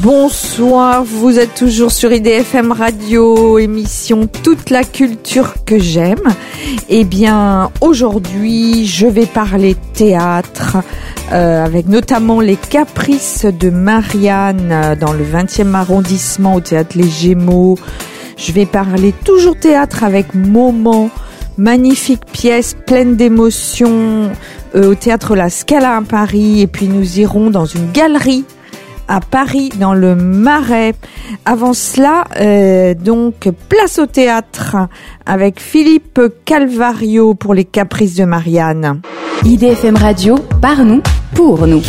Bonsoir, vous êtes toujours sur IDFM Radio, émission Toute la culture que j'aime. Eh bien, aujourd'hui, je vais parler théâtre, avec notamment les Caprices de Marianne dans le 20e arrondissement au Théâtre Les Gémeaux. Je vais parler toujours théâtre avec Moment, magnifique pièce pleine d'émotions au Théâtre La Scala à Paris. Et puis nous irons dans une galerie à Paris, dans le Marais. Avant cela, donc, place au théâtre avec Philippe Calvario pour les Caprices de Marianne. IDFM Radio, par nous, pour nous.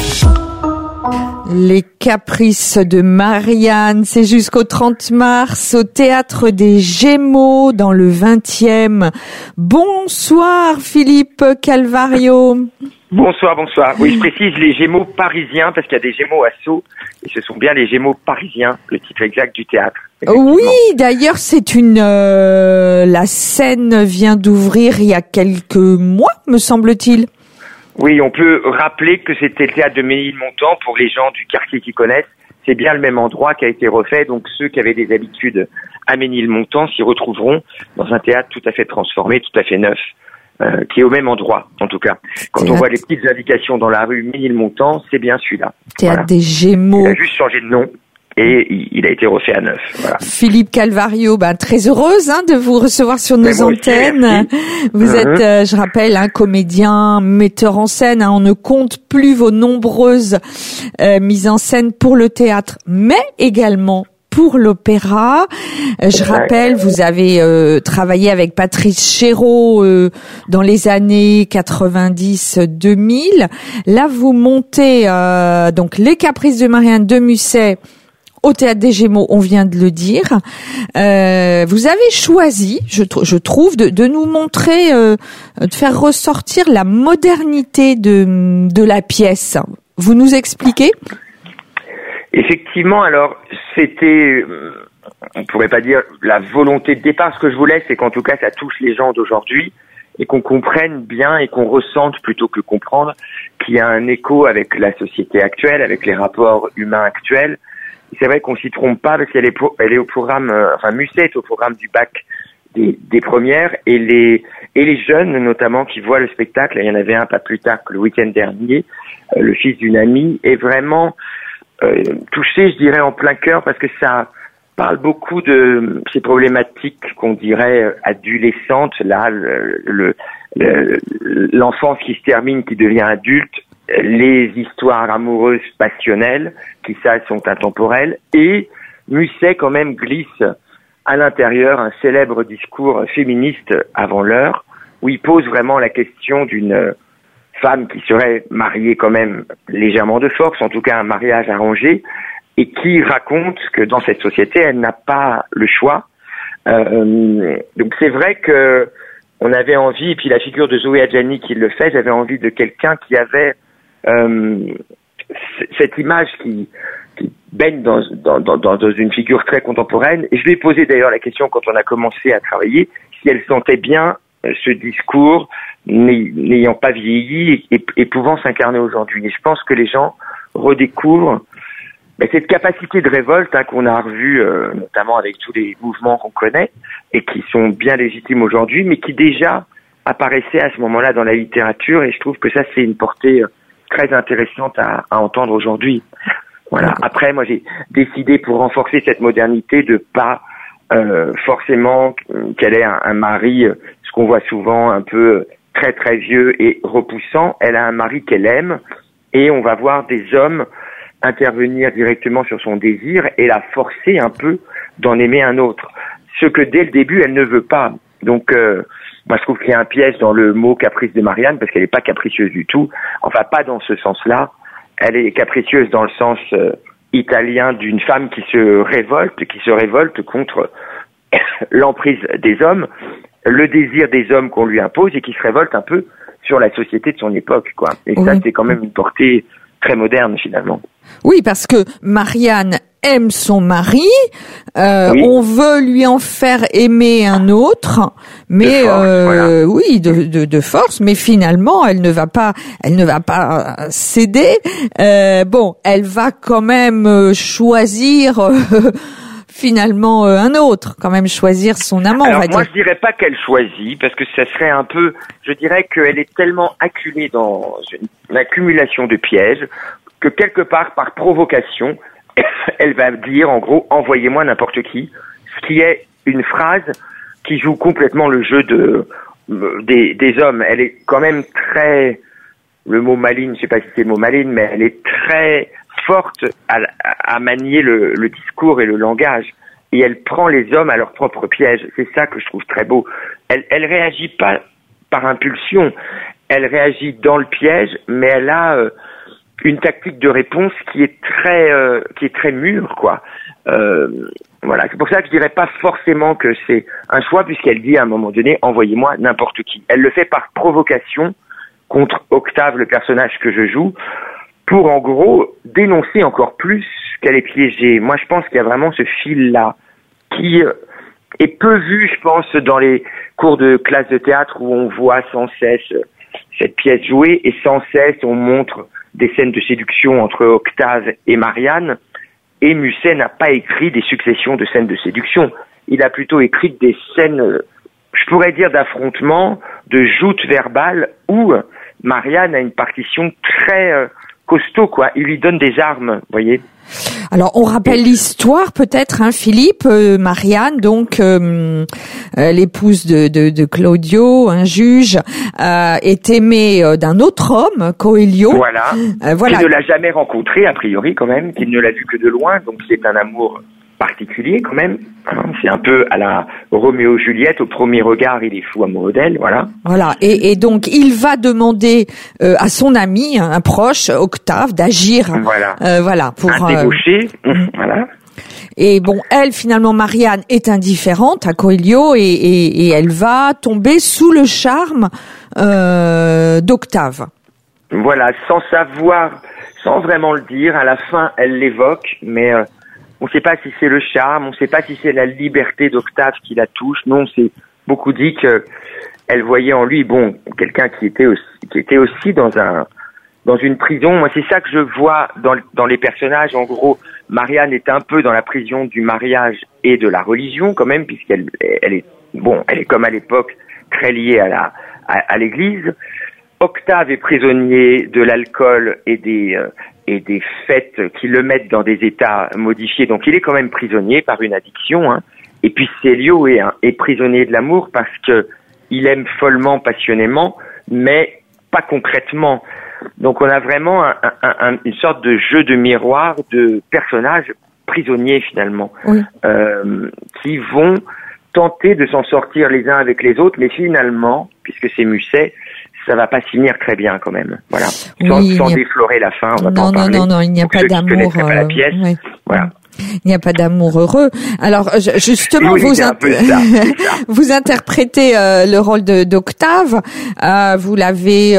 Les Caprices de Marianne, c'est jusqu'au 30 mars au Théâtre des Gémeaux dans le 20e. Bonsoir Philippe Calvario. Bonsoir. Oui, je précise les Gémeaux parisiens parce qu'il y a des Gémeaux à Sceaux et ce sont bien les Gémeaux parisiens, le titre exact du théâtre. Oui, d'ailleurs, c'est la scène vient d'ouvrir il y a quelques mois, me semble-t-il. Oui, on peut rappeler que c'était le théâtre de Ménilmontant pour les gens du quartier qui connaissent. C'est bien le même endroit qui a été refait, donc ceux qui avaient des habitudes à Ménilmontant s'y retrouveront dans un théâtre tout à fait transformé, tout à fait neuf. Qui est au même endroit, en tout cas. Quand on voit les petites indications dans la rue Ménilmontant, c'est bien celui-là. Théâtre des Gémeaux. Il a juste changé de nom et il a été refait à neuf. Voilà. Philippe Calvario, très heureuse de vous recevoir sur nos antennes. Aussi, vous êtes, je rappelle, comédien, metteur en scène. On ne compte plus vos nombreuses mises en scène pour le théâtre, mais également pour l'opéra. Je rappelle, vous avez travaillé avec Patrice Chéreau dans les années 90-2000. Là, vous montez donc les Caprices de Marianne de Musset au Théâtre des Gémeaux, on vient de le dire. Vous avez choisi, je trouve, de nous montrer, de faire ressortir la modernité de la pièce. Vous nous expliquez ? Effectivement, alors c'était, on pourrait pas dire la volonté de départ. Ce que je voulais, c'est qu'en tout cas, ça touche les gens d'aujourd'hui et qu'on comprenne bien et qu'on ressente plutôt que comprendre qu'il y a un écho avec la société actuelle, avec les rapports humains actuels. Et c'est vrai qu'on s'y trompe pas parce qu'elle est au programme, Musset est au programme du bac des premières et les jeunes notamment qui voient le spectacle. Il y en avait un pas plus tard que le week-end dernier, le fils d'une amie, est vraiment touché, je dirais, en plein cœur parce que ça parle beaucoup de ces problématiques qu'on dirait adolescentes, là, l'enfance qui se termine, qui devient adulte, les histoires amoureuses passionnelles qui, ça, sont intemporelles, et Musset quand même glisse à l'intérieur un célèbre discours féministe avant l'heure où il pose vraiment la question d'une femme qui serait mariée quand même légèrement de force, en tout cas un mariage arrangé, et qui raconte que dans cette société, elle n'a pas le choix. Donc c'est vrai que on avait envie, et puis la figure de Zoé Adjani qui le fait, j'avais envie de quelqu'un qui avait cette image qui baigne dans une figure très contemporaine. Et je lui ai posé d'ailleurs la question quand on a commencé à travailler, si elle sentait bien ce discours n'ayant pas vieilli et pouvant s'incarner aujourd'hui. Et je pense que les gens redécouvrent cette capacité de révolte qu'on a revue notamment avec tous les mouvements qu'on connaît et qui sont bien légitimes aujourd'hui, mais qui déjà apparaissaient à ce moment-là dans la littérature. Et je trouve que ça, c'est une portée très intéressante à entendre aujourd'hui. Voilà. Après, moi, j'ai décidé, pour renforcer cette modernité, de pas forcément qu'elle ait un mari, ce qu'on voit souvent un peu très très vieux et repoussant. Elle a un mari qu'elle aime et on va voir des hommes intervenir directement sur son désir et la forcer un peu d'en aimer un autre. Ce que dès le début elle ne veut pas. Donc moi je trouve qu'il y a un piège dans le mot caprice de Marianne parce qu'elle n'est pas capricieuse du tout. Enfin pas dans ce sens-là. Elle est capricieuse dans le sens italien d'une femme qui se révolte contre l'emprise des hommes, le désir des hommes qu'on lui impose et qui se révolte un peu sur la société de son époque, quoi. Et ça, c'est quand même une portée très moderne, finalement. Oui, parce que Marianne aime son mari, Oui. on veut lui en faire aimer un autre, mais De force, voilà. oui, de force, mais finalement elle ne va pas céder. Bon, elle va quand même choisir finalement un autre, quand même choisir son amant. Alors on va moi dire. je dirais pas qu'elle choisit, parce que ça serait un peu, je dirais qu'elle est tellement acculée dans une accumulation de pièges que quelque part par provocation, elle va dire en gros envoyez-moi n'importe qui, ce qui est une phrase qui joue complètement le jeu des hommes. Elle est quand même très, le mot maligne, je sais pas si c'est le mot maligne, mais elle est très forte à manier le discours et le langage. Et elle prend les hommes à leur propre piège. C'est ça que je trouve très beau. Elle réagit pas par impulsion. Elle réagit dans le piège, mais elle a une tactique de réponse qui est très mûre, quoi. Voilà. C'est pour ça que je dirais pas forcément que c'est un choix, puisqu'elle dit à un moment donné, envoyez-moi n'importe qui. Elle le fait par provocation contre Octave, le personnage que je joue, pour en gros dénoncer encore plus qu'elle est piégée. Moi, je pense qu'il y a vraiment ce fil-là qui est peu vu, je pense, dans les cours de classe de théâtre où on voit sans cesse cette pièce jouée et sans cesse on montre des scènes de séduction entre Octave et Marianne. Et Musset n'a pas écrit des successions de scènes de séduction. Il a plutôt écrit des scènes, je pourrais dire, d'affrontement, de joute verbale où Marianne a une partition très costaud, quoi. Il lui donne des armes, vous voyez. Alors, on rappelle l'histoire, peut-être, hein, Philippe. Marianne, donc l'épouse de Claudio, un juge, est aimée d'un autre homme, Coelho. Voilà. Voilà. Qu'il ne l'a jamais rencontré, a priori, quand même, qu'il ne l'a vu que de loin, donc c'est un amour particulier, quand même. C'est un peu à la Roméo-Juliette, au premier regard, il est fou amoureux d'elle, voilà. Voilà. Et donc, il va demander à son ami, un proche, Octave, d'agir. Voilà. Voilà. Pour un débauché, voilà. Et bon, elle, finalement, Marianne est indifférente à Coelho et elle va tomber sous le charme d'Octave. Voilà, sans savoir, sans vraiment le dire, à la fin, elle l'évoque, mais on ne sait pas si c'est le charme, on ne sait pas si c'est la liberté d'Octave qui la touche. Non, c'est beaucoup dit que elle voyait en lui, bon, quelqu'un qui était aussi dans une prison. Moi, c'est ça que je vois dans les personnages. En gros, Marianne est un peu dans la prison du mariage et de la religion, quand même, puisqu'elle est comme à l'époque très liée à l'Église. Octave est prisonnier de l'alcool et des fêtes qui le mettent dans des états modifiés. Donc, il est quand même prisonnier par une addiction, hein. Et puis, Célio est prisonnier de l'amour parce que il aime follement, passionnément, mais pas concrètement. Donc, on a vraiment une sorte de jeu de miroir de personnages prisonniers, finalement, oui. Qui vont tenter de s'en sortir les uns avec les autres, mais finalement, puisque c'est Musset, ça va pas finir très bien quand même. Voilà. Oui, sans déflorer la fin, on va pas en parler. Non, il n'y a pas d'amour. La pièce, oui. Voilà. Il n'y a pas d'amour heureux. Alors justement, oui, vous interprétez le rôle d'Octave. Vous l'avez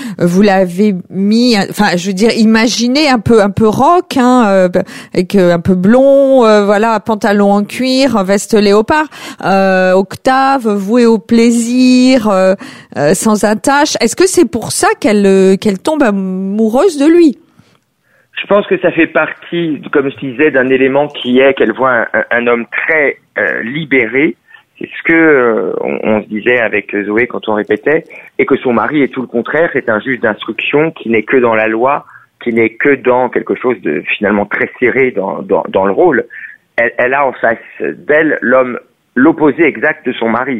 mis, enfin, je veux dire, imaginez un peu rock, hein, avec un peu blond, voilà, pantalon en cuir, veste léopard. Octave, vouée au plaisir, sans attache. Est-ce que c'est pour ça qu'elle tombe amoureuse de lui? Je pense que ça fait partie, comme je disais, d'un élément qui est qu'elle voit un homme très libéré. C'est ce que on se disait avec Zoé quand on répétait, et que son mari est tout le contraire, c'est un juge d'instruction qui n'est que dans la loi, qui n'est que dans quelque chose de finalement très serré dans le rôle. Elle a en face d'elle l'opposé exact de son mari.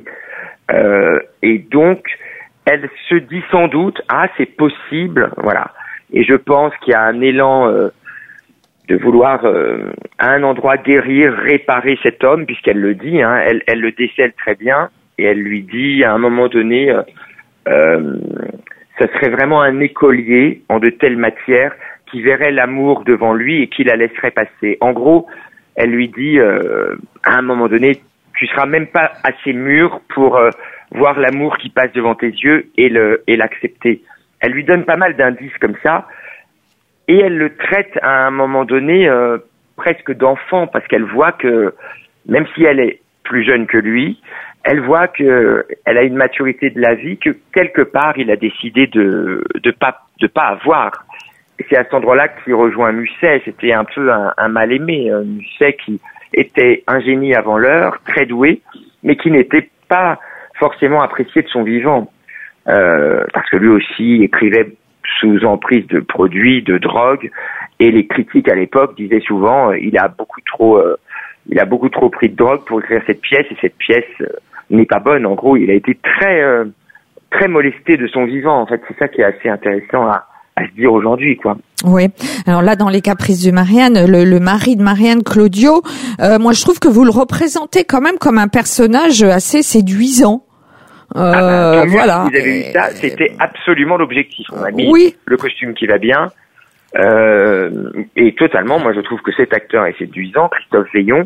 Et donc, elle se dit sans doute, c'est possible, voilà. Et je pense qu'il y a un élan de vouloir à un endroit guérir, réparer cet homme, puisqu'elle le dit, hein, elle le décèle très bien, et elle lui dit à un moment donné, ça serait vraiment un écolier en de telles matières qui verrait l'amour devant lui et qui la laisserait passer. En gros, elle lui dit à un moment donné, tu seras même pas assez mûr pour voir l'amour qui passe devant tes yeux et l'accepter. Elle lui donne pas mal d'indices comme ça, et elle le traite à un moment donné presque d'enfant, parce qu'elle voit que, même si elle est plus jeune que lui, elle voit que elle a une maturité de la vie que quelque part il a décidé de pas avoir. Et c'est à cet endroit-là qu'il rejoint Musset. C'était un peu un mal-aimé, Musset qui était un génie avant l'heure, très doué, mais qui n'était pas forcément apprécié de son vivant, parce que lui aussi écrivait sous emprise de produits, de drogue, et les critiques à l'époque disaient souvent il a beaucoup trop pris de drogue pour écrire cette pièce, et cette pièce n'est pas bonne. En gros, il a été très molesté de son vivant. En fait, c'est ça qui est assez intéressant à se dire aujourd'hui, quoi. Oui. Alors là, dans Les Caprices de Marianne, le mari de Marianne, Claudio, moi je trouve que vous le représentez quand même comme un personnage assez séduisant. Voilà. Vous avez vu ça, c'était absolument l'objectif. On a mis le costume qui va bien, et totalement. Moi, je trouve que cet acteur est séduisant, Christophe Veillon,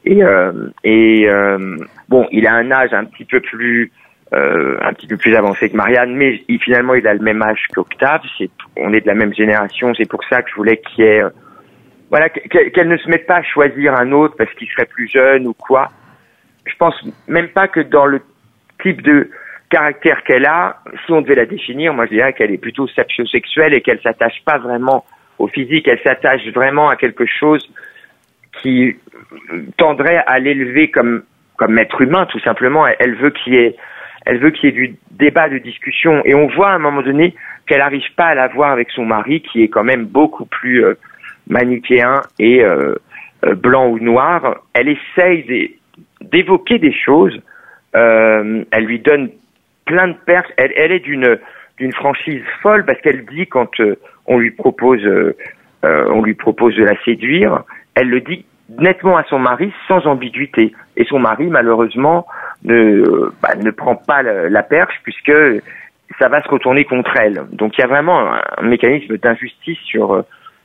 bon, il a un âge un petit peu plus avancé que Marianne, mais finalement, il a le même âge qu'Octave. On est de la même génération. C'est pour ça que je voulais qu'il y ait, qu'elle ne se mette pas à choisir un autre parce qu'il serait plus jeune ou quoi. Je pense même pas que dans le type de caractère qu'elle a, si on devait la définir, moi je dirais qu'elle est plutôt sapiosexuelle et qu'elle s'attache pas vraiment au physique, elle s'attache vraiment à quelque chose qui tendrait à l'élever comme être humain, tout simplement. Elle veut qu'il y ait du débat, de discussion, et on voit à un moment donné qu'elle n'arrive pas à l'avoir avec son mari, qui est quand même beaucoup plus manichéen et blanc ou noir. Elle essaye d'évoquer des choses. Elle lui donne plein de perches. Elle est d'une franchise folle, parce qu'elle dit quand on lui propose de la séduire, elle le dit nettement à son mari sans ambiguïté. Et son mari, malheureusement, ne prend pas la perche, puisque ça va se retourner contre elle. Donc il y a vraiment un mécanisme d'injustice sur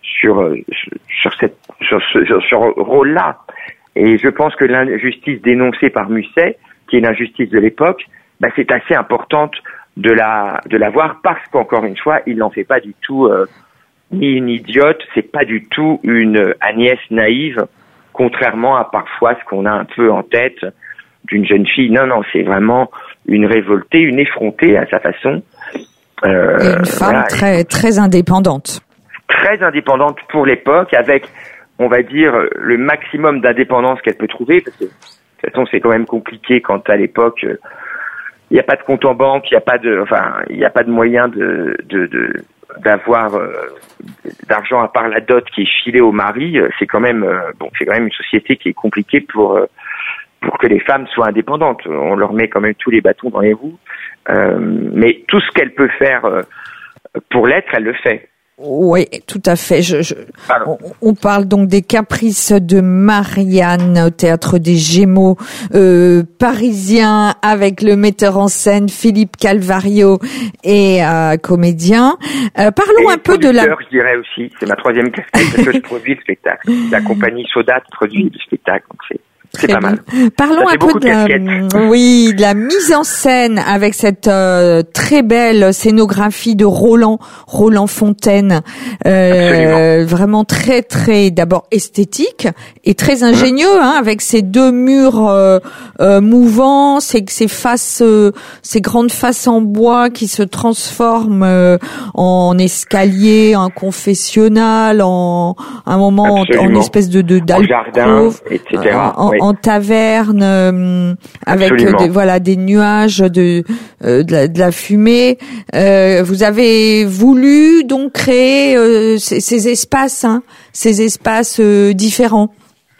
ce rôle-là. Et je pense que l'injustice dénoncée par Musset, qui est l'injustice de l'époque, c'est assez importante de la voir, parce qu'encore une fois, il n'en fait pas du tout ni une idiote, c'est pas du tout une Agnès naïve, contrairement à parfois ce qu'on a un peu en tête d'une jeune fille. Non, c'est vraiment une révoltée, une effrontée à sa façon. Et une femme très, très indépendante. Très indépendante pour l'époque, avec, on va dire, le maximum d'indépendance qu'elle peut trouver, parce que de toute façon, c'est quand même compliqué quand à l'époque, il n'y a pas de compte en banque, il n'y a pas de moyen d'avoir d'argent à part la dot qui est filée au mari. C'est quand même une société qui est compliquée pour que les femmes soient indépendantes. On leur met quand même tous les bâtons dans les roues, mais tout ce qu'elle peut faire pour l'être, elle le fait. Oui, tout à fait. On parle donc des Caprices de Marianne au Théâtre des Gémeaux parisien, avec le metteur en scène Philippe Calvario et comédien. Parlons un peu de la... je dirais aussi, c'est ma troisième casquette, parce que je produis le spectacle. La compagnie Soda produit le spectacle, donc c'est pas mal. Parlons un peu de la mise en scène, avec cette très belle scénographie de Roland Fontaine, vraiment très très d'abord esthétique et très ingénieux, avec ces deux murs mouvants, ces grandes faces en bois qui se transforment en escalier, en confessionnal, en un moment en espèce d'alcôve, jardin, etc. En taverne, avec des nuages de la fumée. Vous avez voulu donc créer ces espaces différents.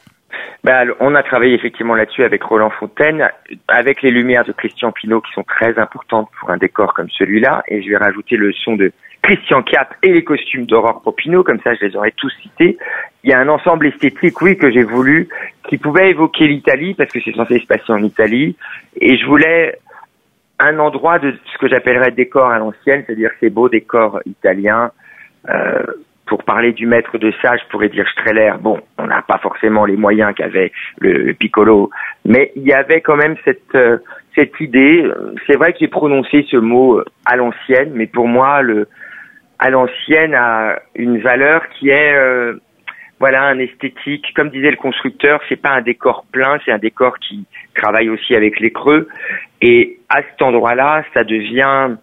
On a travaillé effectivement là-dessus avec Roland Fontaine, avec les lumières de Christian Pinault qui sont très importantes pour un décor comme celui-là, et je vais rajouter le son de Christian Cap et les costumes d'Aurore Popino, comme ça je les aurais tous cités. Il y a un ensemble esthétique, que j'ai voulu, qui pouvait évoquer l'Italie, parce que c'est censé se passer en Italie, et je voulais un endroit de ce que j'appellerais décor à l'ancienne, c'est-à-dire ces beaux décors italiens. Pour parler du maître de ça, je pourrais dire Strehler. Bon, on n'a pas forcément les moyens qu'avait le Piccolo, mais il y avait quand même cette idée. C'est vrai que j'ai prononcé ce mot à l'ancienne, mais pour moi, à l'ancienne a une valeur qui est, voilà, un esthétique. Comme disait le constructeur, c'est pas un décor plein, c'est un décor qui travaille aussi avec les creux. Et à cet endroit-là, ça devient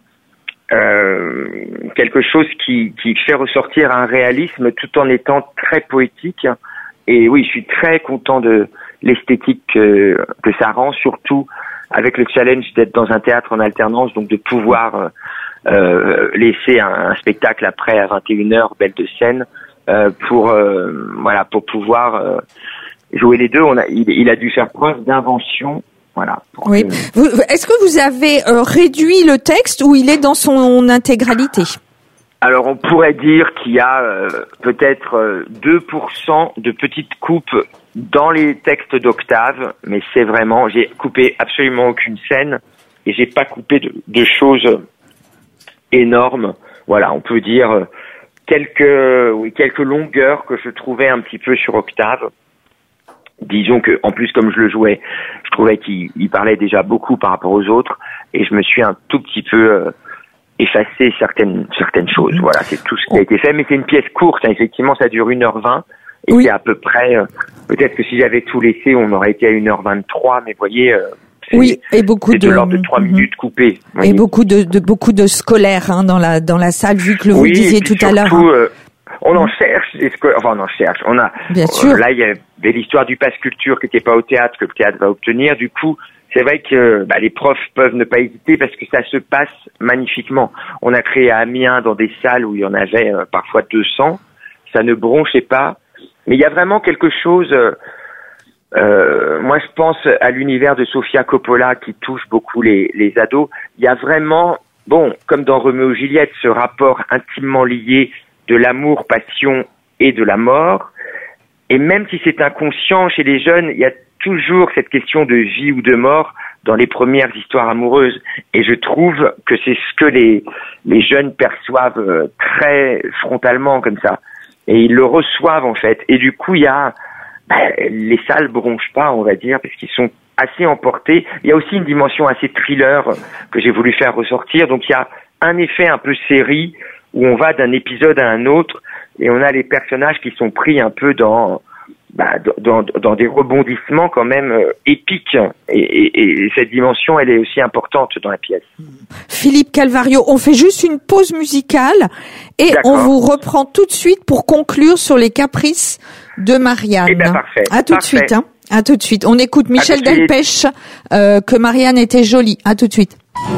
quelque chose qui fait ressortir un réalisme tout en étant très poétique. Et oui, je suis très content de l'esthétique que ça rend, surtout avec le challenge d'être dans un théâtre en alternance, donc de pouvoir laisser un spectacle après à 21h, belle de scène, pour pouvoir jouer les deux. Il a dû faire preuve d'invention. Voilà. Oui. Est-ce que vous avez réduit le texte ou il est dans son intégralité? Alors on pourrait dire qu'il y a peut-être 2% de petites coupes dans les textes d'Octave, mais c'est vraiment, j'ai coupé absolument aucune scène et j'ai pas coupé de choses énormes. Voilà, on peut dire quelques longueurs que je trouvais un petit peu sur Octave. Disons que, en plus, comme je le jouais, je trouvais qu'il parlait déjà beaucoup par rapport aux autres, et je me suis un tout petit peu effacé certaines choses. Voilà, c'est tout ce qui a été fait, mais c'est une pièce courte, hein. Effectivement, ça dure 1h20, et oui. C'est à peu près, peut-être que si j'avais tout laissé, on aurait été à 1h23, mais vous voyez, oui, et beaucoup de l'ordre de 3 minutes coupées. Et beaucoup de scolaires, hein, dans la salle, vu que vous disiez tout à l'heure. On en cherche, on a, bien sûr. Là, il y avait l'histoire du pass culture qui n'était pas au théâtre, que le théâtre va obtenir. Du coup, c'est vrai que les profs peuvent ne pas hésiter parce que ça se passe magnifiquement. On a créé à Amiens dans des salles où il y en avait parfois 200. Ça ne bronchait pas. Mais il y a vraiment quelque chose, moi je pense à l'univers de Sofia Coppola qui touche beaucoup les ados. Il y a vraiment, comme dans Roméo et Juliette, ce rapport intimement lié de l'amour, passion et de la mort. Et même si c'est inconscient chez les jeunes, il y a toujours cette question de vie ou de mort dans les premières histoires amoureuses. Et je trouve que c'est ce que les jeunes perçoivent très frontalement comme ça. Et ils le reçoivent en fait. Et du coup, il y a les salles bronchent pas, on va dire, parce qu'ils sont assez emportés. Il y a aussi une dimension assez thriller que j'ai voulu faire ressortir. Donc il y a un effet un peu série où on va d'un épisode à un autre et on a les personnages qui sont pris un peu dans des rebondissements quand même épiques et cette dimension elle est aussi importante dans la pièce. Philippe Calvario, on fait juste une pause musicale et on vous reprend tout de suite pour conclure sur les caprices de Marianne. Eh bien, parfait. À tout de suite. Hein. À tout de suite. On écoute Michel Delpech, que Marianne était jolie. À tout de suite.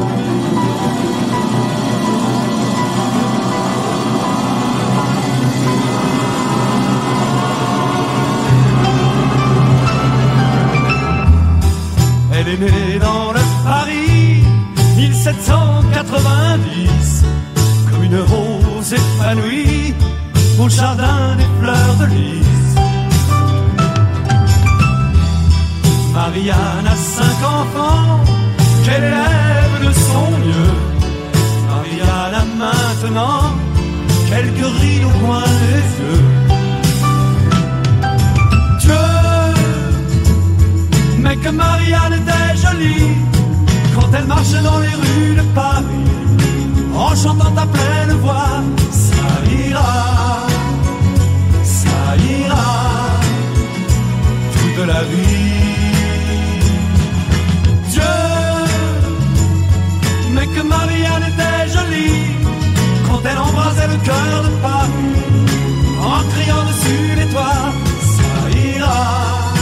Elle est née dans le Paris 1790, comme une rose épanouie au jardin des fleurs de lys. Marianne a 5 enfants qu'elle élève de son mieux. Marianne a maintenant quelques rides au coin des yeux. Mais que Marianne était jolie quand elle marchait dans les rues de Paris, en chantant à pleine voix, ça ira, toute la vie. Dieu, mais que Marianne était jolie quand elle embrasait le cœur de Paris, en criant dessus les toits, ça ira.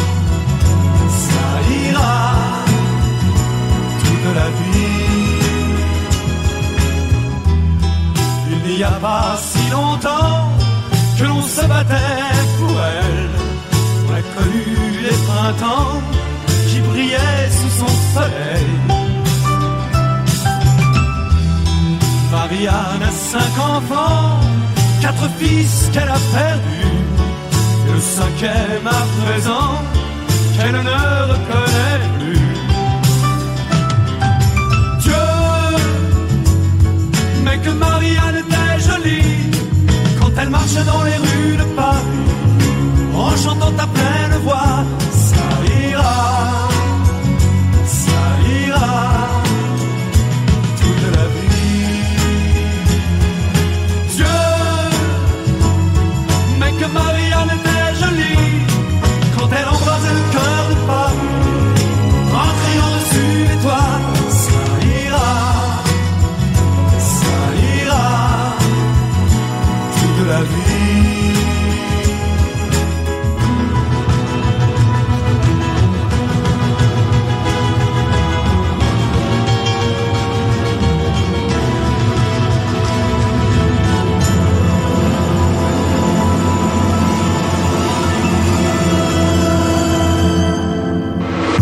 Toute la vie. Il n'y a pas si longtemps que l'on se battait pour elle. On a connu les printemps qui brillaient sous son soleil. Marianne a 5 enfants, 4 fils qu'elle a perdus, et le 5e à présent qu'elle ne reconnaît plus. Dieu, mais que Marianne était jolie quand elle marchait dans les rues de Paris, en chantant à pleine voix, ça ira, toute la vie. Dieu, mais que Marianne était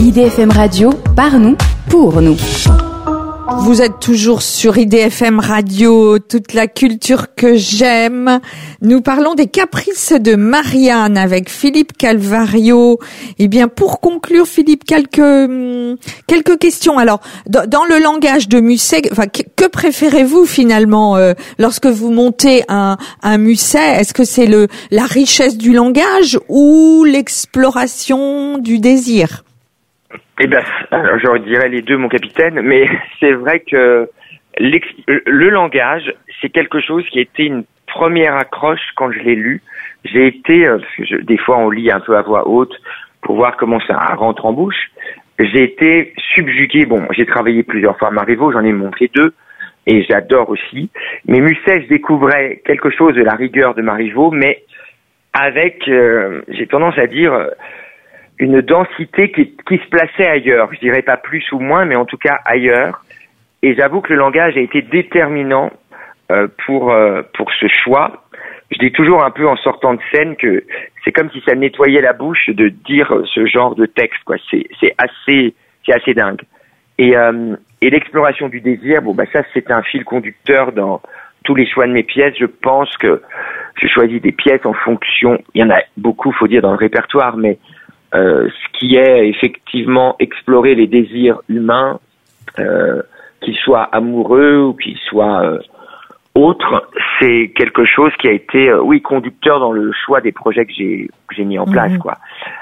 IDFM Radio, par nous, pour nous. Vous êtes toujours sur IDFM Radio, toute la culture que j'aime. Nous parlons des caprices de Marianne avec Philippe Calvario. Eh bien, pour conclure, Philippe, quelques questions. Alors, dans le langage de Musset, que préférez-vous finalement lorsque vous montez un Musset? Est-ce que c'est la richesse du langage ou l'exploration du désir? Eh ben, alors je dirais les deux, mon capitaine, mais c'est vrai que le langage, c'est quelque chose qui a été une première accroche quand je l'ai lu. J'ai été, parce que des fois on lit un peu à voix haute pour voir comment ça rentre en bouche. J'ai été subjugué. Bon, j'ai travaillé plusieurs fois à Marivaux, j'en ai montré 2, et j'adore aussi. Mais Musset, je découvrais quelque chose de la rigueur de Marivaux, mais avec, j'ai tendance à dire, une densité qui se plaçait ailleurs. Je dirais pas plus ou moins, mais en tout cas ailleurs. Et j'avoue que le langage a été déterminant pour ce choix. Je dis toujours un peu en sortant de scène que c'est comme si ça nettoyait la bouche de dire ce genre de texte, quoi. C'est assez dingue. Et l'exploration du désir, ça c'est un fil conducteur dans tous les choix de mes pièces. Je pense que je choisis des pièces en fonction. Il y en a beaucoup, faut dire, dans le répertoire, mais ce qui est effectivement explorer les désirs humains, qu'ils soient amoureux ou qu'ils soient autres, c'est quelque chose qui a été, conducteur dans le choix des projets que j'ai mis en place, quoi.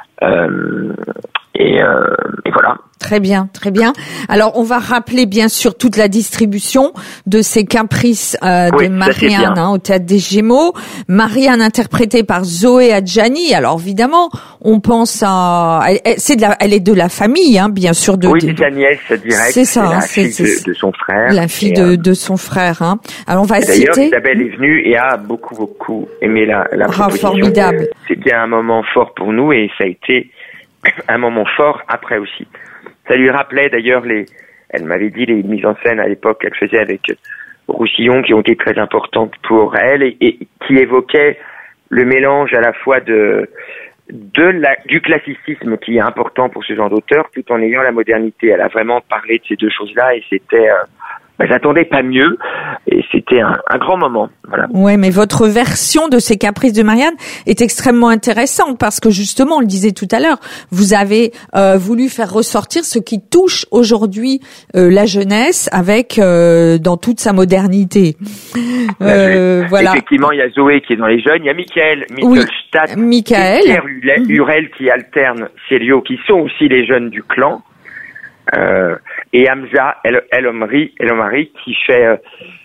Et voilà. Très bien, très bien. Alors, on va rappeler bien sûr toute la distribution de ces caprices de Marianne au Théâtre des Gémeaux. Marianne interprétée par Zoé Adjani. Alors évidemment, on pense à, elle est de la famille, hein, bien sûr. C'est sa nièce direct. C'est ça, la fille de son frère. La fille de son frère. Hein. Alors on va citer. D'ailleurs, Isabelle est venue et a beaucoup aimé la proposition. Formidable. C'était un moment fort pour nous et ça a été un moment fort après aussi. Ça lui rappelait d'ailleurs elle m'avait dit les mises en scène à l'époque qu'elle faisait avec Roussillon qui ont été très importantes pour elle et qui évoquaient le mélange à la fois du classicisme qui est important pour ce genre d'auteur tout en ayant la modernité. Elle a vraiment parlé de ces deux choses-là et c'était j'attendais pas mieux et c'était un grand moment. Voilà. Ouais, mais votre version de ces caprices de Marianne est extrêmement intéressante parce que justement, on le disait tout à l'heure, vous avez voulu faire ressortir ce qui touche aujourd'hui la jeunesse avec dans toute sa modernité. Voilà. Effectivement, il y a Zoé qui est dans les jeunes, il y a Michael Mittelstadt, Michael, et Pierre Hurel qui alternent Célio, qui sont aussi les jeunes du clan. Et Hamza El Omari qui fait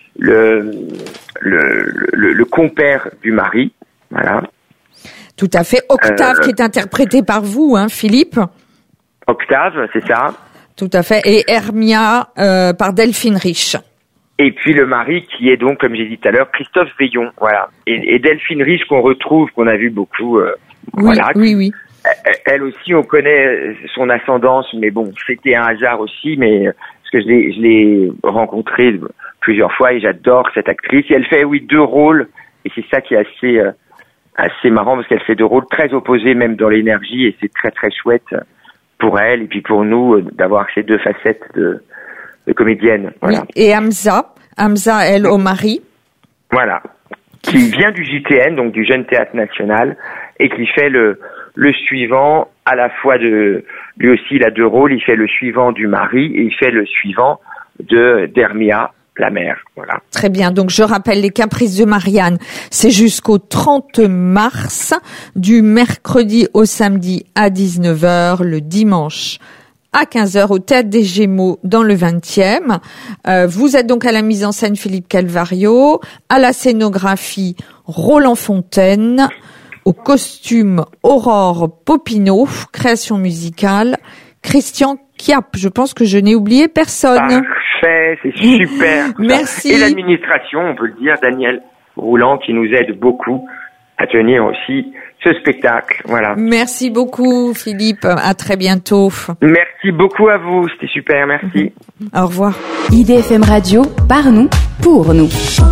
le compère du mari, voilà. Tout à fait. Octave qui est interprété par vous, hein, Philippe. Octave, c'est ça. Tout à fait. Et Hermia par Delphine Riche. Et puis le mari qui est donc, comme j'ai dit tout à l'heure, Christophe Veillon, voilà. Et Delphine Riche qu'on retrouve, qu'on a vu beaucoup, voilà. Oui. Elle aussi, on connaît son ascendance, mais bon, c'était un hasard aussi, mais parce que je l'ai rencontrée plusieurs fois et j'adore cette actrice. Et elle fait, 2 rôles, et c'est ça qui est assez marrant parce qu'elle fait 2 rôles très opposés même dans l'énergie et c'est très très chouette pour elle et puis pour nous d'avoir ces 2 facettes de comédienne. Voilà. Oui. Et Hamza El Omari. Voilà. Qui vient du JTN, donc du Jeune Théâtre National, et qui fait le suivant, à la fois lui aussi il a 2 rôles, il fait le suivant du mari et il fait le suivant d'Hermia, la mère. Voilà. Très bien, donc je rappelle les caprices de Marianne, c'est jusqu'au 30 mars, du mercredi au samedi à 19h, le dimanche à 15h au Théâtre des Gémeaux dans le 20e. Vous êtes donc à la mise en scène Philippe Calvario, à la scénographie Roland Fontaine, au costume Aurore Popinot, création musicale Christian Kiap. Je pense que je n'ai oublié personne. Parfait, c'est super. Merci. Et l'administration, on peut le dire, Daniel Roulant qui nous aide beaucoup à tenir aussi ce spectacle. Voilà. Merci beaucoup Philippe, à très bientôt. Merci beaucoup à vous, c'était super, merci. Au revoir. IDFM Radio, par nous, pour nous.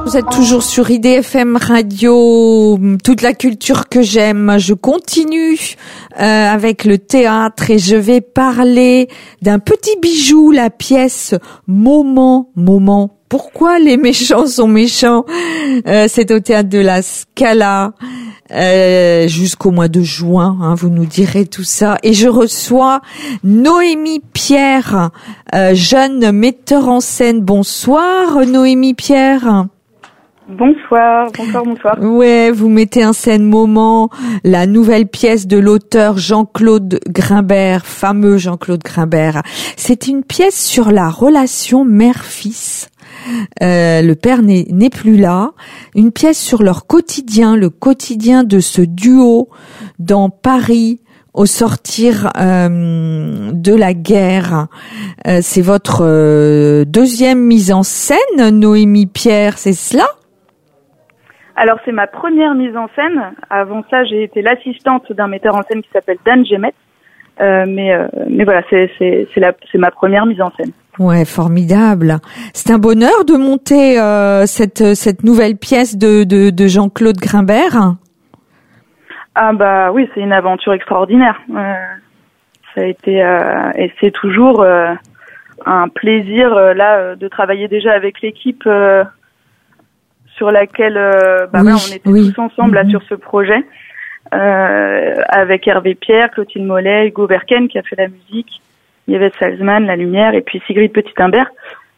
Vous êtes toujours sur IDFM Radio, toute la culture que j'aime. Je continue avec le théâtre et je vais parler d'un petit bijou, la pièce Moment. Pourquoi les méchants sont méchants? C'est au théâtre de la Scala jusqu'au mois de juin. Vous nous direz tout ça. Et je reçois Noémie Pierre, jeune metteur en scène. Bonsoir Noémie Pierre. Bonsoir. Ouais, vous mettez en scène Moment, la nouvelle pièce de l'auteur Jean-Claude Grimbert, fameux Jean-Claude Grimbert. C'est une pièce sur la relation mère-fils. Le père n'est plus là. Une pièce sur leur quotidien, le quotidien de ce duo dans Paris au sortir de la guerre. C'est votre deuxième mise en scène, Noémie Pierre, c'est cela? Alors c'est ma première mise en scène. Avant ça, j'ai été l'assistante d'un metteur en scène qui s'appelle Dan Gemet. Mais voilà, c'est ma première mise en scène. Ouais, formidable. C'est un bonheur de monter cette nouvelle pièce de Jean-Claude Grimbert. Ah bah oui, c'est une aventure extraordinaire. Ça a été et c'est toujours un plaisir là de travailler déjà avec l'équipe sur laquelle on était tous ensemble là sur ce projet avec Hervé Pierre, Clotilde Mollet, Hugo Berken qui a fait la musique, Yves Salzman, la lumière et puis Sigrid Petit-Imbert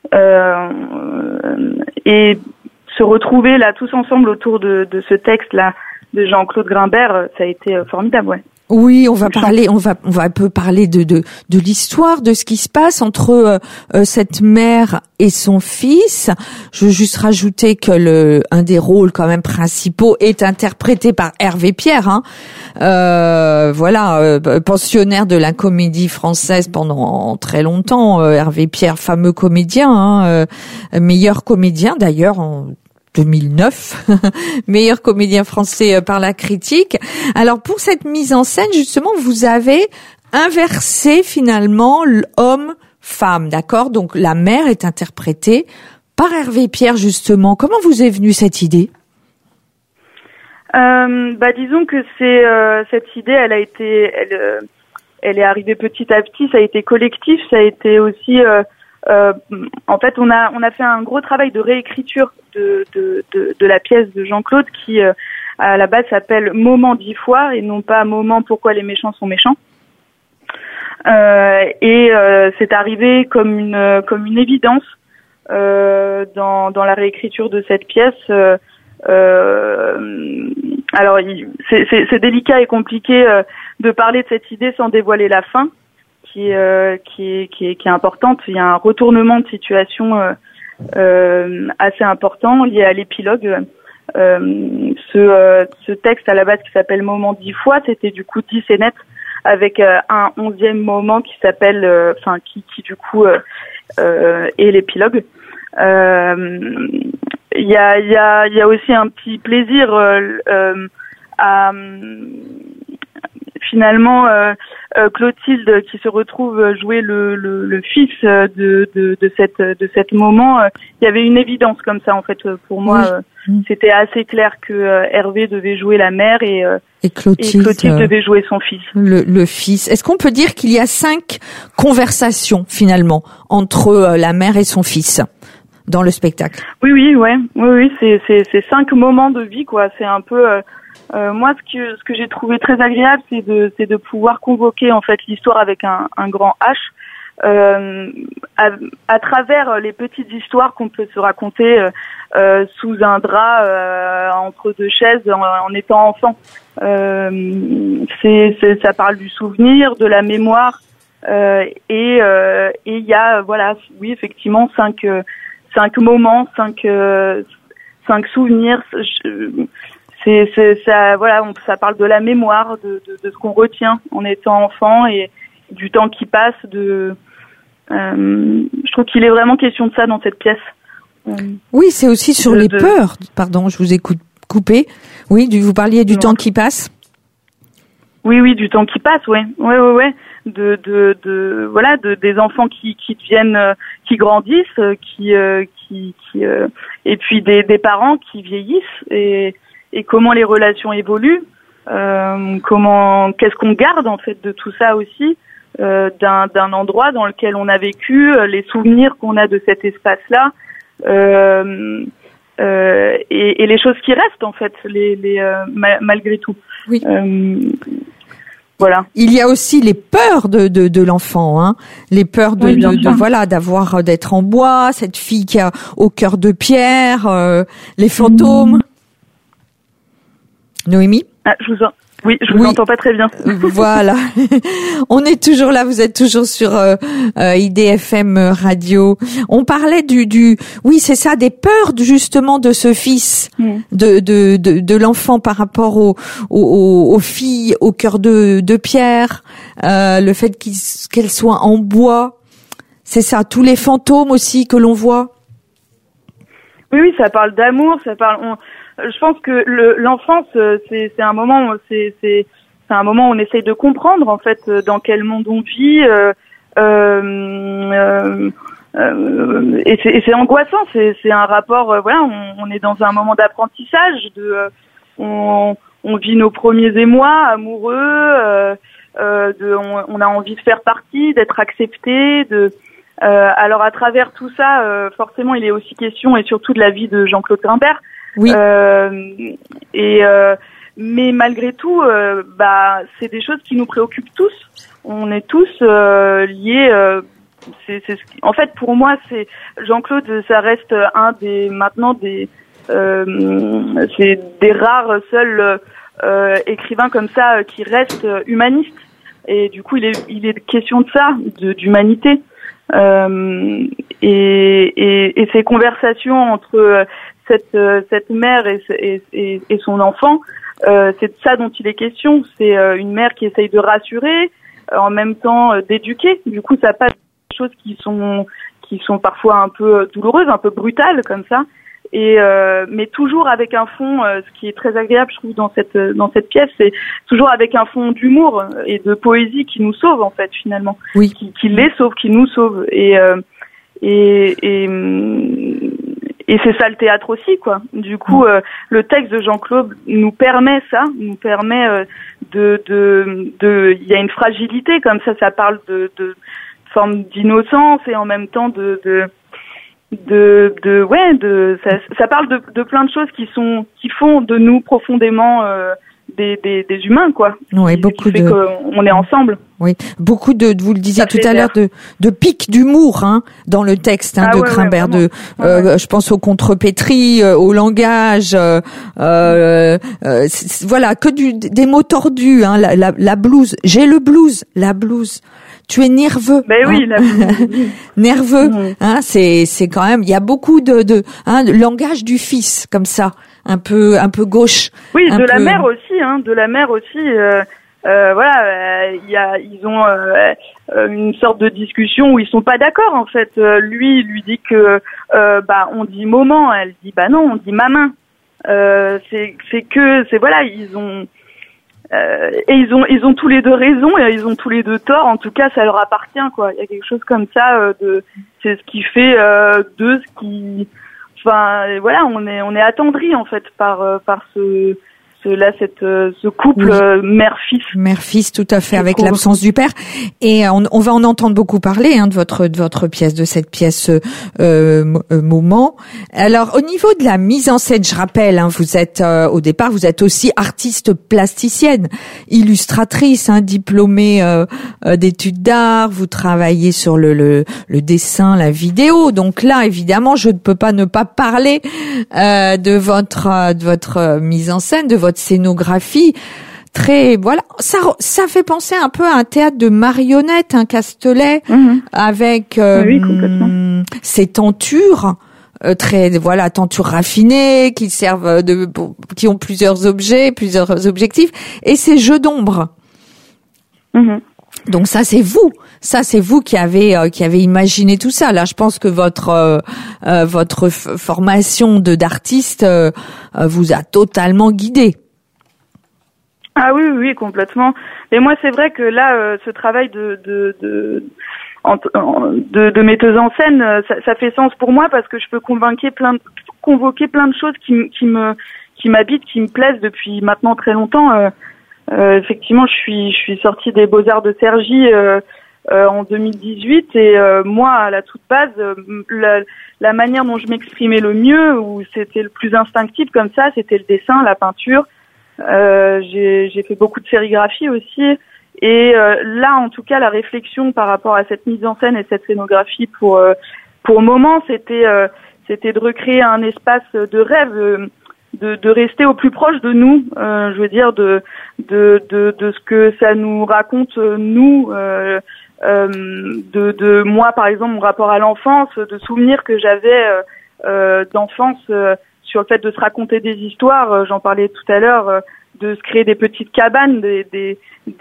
et se retrouver là tous ensemble autour de ce texte là de Jean-Claude Grimbert, ça a été formidable, ouais. Oui, on va un peu parler de l'histoire, de ce qui se passe entre cette mère et son fils. Je veux juste rajouter que un des rôles quand même principaux est interprété par Hervé Pierre, pensionnaire de la comédie française pendant très longtemps. Hervé Pierre, fameux comédien, meilleur comédien d'ailleurs en 2009, meilleur comédien français par la critique. Alors pour cette mise en scène, justement, vous avez inversé finalement l'homme-femme, d'accord? Donc la mère est interprétée par Hervé Pierre, justement. Comment vous est venue cette idée? Disons que c'est cette idée, elle est arrivée petit à petit. Ça a été collectif, ça a été aussi en fait, on a fait un gros travail de réécriture de la pièce de Jean-Claude qui, à la base, s'appelle Moment 10 fois et non pas Moment pourquoi les méchants sont méchants. C'est arrivé comme une évidence dans la réécriture de cette pièce. Alors, c'est délicat et compliqué de parler de cette idée sans dévoiler la fin. Qui est importante. Il y a un retournement de situation assez important lié à l'épilogue. Ce texte à la base qui s'appelle Moment 10 fois, c'était du coup 10 scénettes avec un 11e moment qui s'appelle, qui du coup est l'épilogue. Il y a aussi un petit plaisir à finalement Clotilde qui se retrouve jouer le fils de cette moment. Il y avait une évidence comme ça en fait pour moi. C'était assez clair que Hervé devait jouer la mère et Clotilde devait jouer son fils. Le fils. Est-ce qu'on peut dire qu'il y a 5 conversations finalement entre la mère et son fils dans le spectacle? Oui, c'est 5 moments de vie quoi. C'est un peu moi, ce que j'ai trouvé très agréable, c'est de pouvoir convoquer en fait l'histoire avec un grand H, à travers les petites histoires qu'on peut se raconter sous un drap, entre deux chaises, en étant enfant. Ça parle du souvenir, de la mémoire, et il y a effectivement 5 moments, 5 souvenirs. Ça parle de la mémoire, de ce qu'on retient en étant enfant et du temps qui passe. Je trouve qu'il est vraiment question de ça dans cette pièce. Oui, c'est aussi sur les peurs. Pardon, je vous ai coupé. Oui, vous parliez du temps qui passe. Oui, du temps qui passe, ouais. Des enfants qui deviennent, qui grandissent, qui et puis des parents qui vieillissent et comment les relations évoluent, qu'est-ce qu'on garde en fait de tout ça aussi, d'un endroit dans lequel on a vécu, les souvenirs qu'on a de cet espace-là, et les choses qui restent en fait, malgré tout. Oui. Voilà. Il y a aussi les peurs de l'enfant, hein. Les peurs d'être en bois, cette fille qui a au cœur de pierre, les fantômes. Noémie? Je vous entends pas très bien. Voilà. On est toujours là, vous êtes toujours sur IDFM Radio. On parlait oui, c'est ça, des peurs justement de ce fils, de l'enfant par rapport aux filles au cœur de pierre, le fait qu'elles soient en bois. C'est ça, tous les fantômes aussi que l'on voit. Oui, ça parle d'amour, je pense que l'enfance, c'est un moment, c'est un moment où on essaye de comprendre en fait dans quel monde on vit, et c'est angoissant. C'est un rapport, on est dans un moment d'apprentissage, on vit nos premiers émois amoureux, on a envie de faire partie, d'être accepté, alors à travers tout ça, forcément, il est aussi question et surtout de la vie de Jean-Claude Grimbert. Oui. Mais malgré tout, c'est des choses qui nous préoccupent tous. On est tous liés. En fait, pour moi, c'est Jean-Claude, ça reste un des c'est des rares seuls écrivains comme ça qui restent humanistes. Et du coup, il est question de ça, d'humanité. Et ces conversations entre cette mère et son enfant, c'est de ça dont il est question. C'est une mère qui essaye de rassurer, en même temps d'éduquer. Du coup, ça passe des choses qui sont parfois un peu douloureuses, un peu brutales comme ça. Mais toujours avec un fond, ce qui est très agréable, je trouve, dans cette pièce, c'est toujours avec un fond d'humour et de poésie qui nous sauve en fait finalement, oui. qui les sauve, qui nous sauve. Et c'est ça le théâtre aussi, quoi. Du coup, le texte de Jean-Claude nous permet ça, il y a une fragilité comme ça parle de forme d'innocence et en même temps ça parle de plein de choses qui font de nous profondément des humains, quoi. Oui, beaucoup qui fait qu'on est ensemble. Oui, beaucoup vous le disiez tout à l'heure, de pics d'humour, hein, dans le texte, de Grimbert, je pense au contrepétrie, au langage, voilà, que des mots tordus, hein, la blouse. J'ai le blues, la blouse. Tu es nerveux. Ben oui, nerveux, hein, c'est quand même, il y a beaucoup de langage du fils, comme ça, un peu gauche. Oui, la mère aussi, voilà, ils ont une sorte de discussion où ils sont pas d'accord en fait. Lui, il lui dit que on dit moment, elle dit non, on dit maman. Voilà, et ils ont tous les deux raison et ils ont tous les deux tort. En tout cas, ça leur appartient, quoi. Il y a quelque chose comme ça c'est ce qui fait voilà, on est attendri en fait par ce couple mère-fils, tout à fait, avec l'absence du père. Et on va en entendre beaucoup parler, hein, de votre pièce, de cette pièce Moment. Alors, au niveau de la mise en scène, je rappelle, hein, vous êtes au départ, vous êtes aussi artiste plasticienne, illustratrice, hein, diplômée d'études d'art. Vous travaillez sur le dessin, la vidéo. Donc là, évidemment, je ne peux pas ne pas parler de votre mise en scène, de votre scénographie. Voilà, ça fait penser un peu à un théâtre de marionnettes, un Castelet, avec ces tentures tentures raffinées qui servent qui ont plusieurs objectifs, et ces jeux d'ombre. Donc ça c'est vous qui avez imaginé tout ça. Là, je pense que votre formation d'artiste vous a totalement guidé. Ah oui, complètement. Et moi, c'est vrai que là, ce travail de metteuse en scène, ça fait sens pour moi parce que je peux convoquer plein de choses qui m'habitent, qui me plaisent depuis maintenant très longtemps. Effectivement, je suis sortie des Beaux-Arts de Cergy en 2018 et moi, à la toute base, la manière dont je m'exprimais le mieux, ou c'était le plus instinctif comme ça, c'était le dessin, la peinture. J'ai fait beaucoup de sérigraphie aussi. Et là, en tout cas, la réflexion par rapport à cette mise en scène et cette scénographie pour Moment, c'était de recréer un espace de rêve, de rester au plus proche de nous. Je veux dire de ce que ça nous raconte nous. De moi, par exemple, mon rapport à l'enfance, de souvenirs que j'avais d'enfance sur le fait de se raconter des histoires. J'en parlais tout à l'heure. De se créer des petites cabanes, ce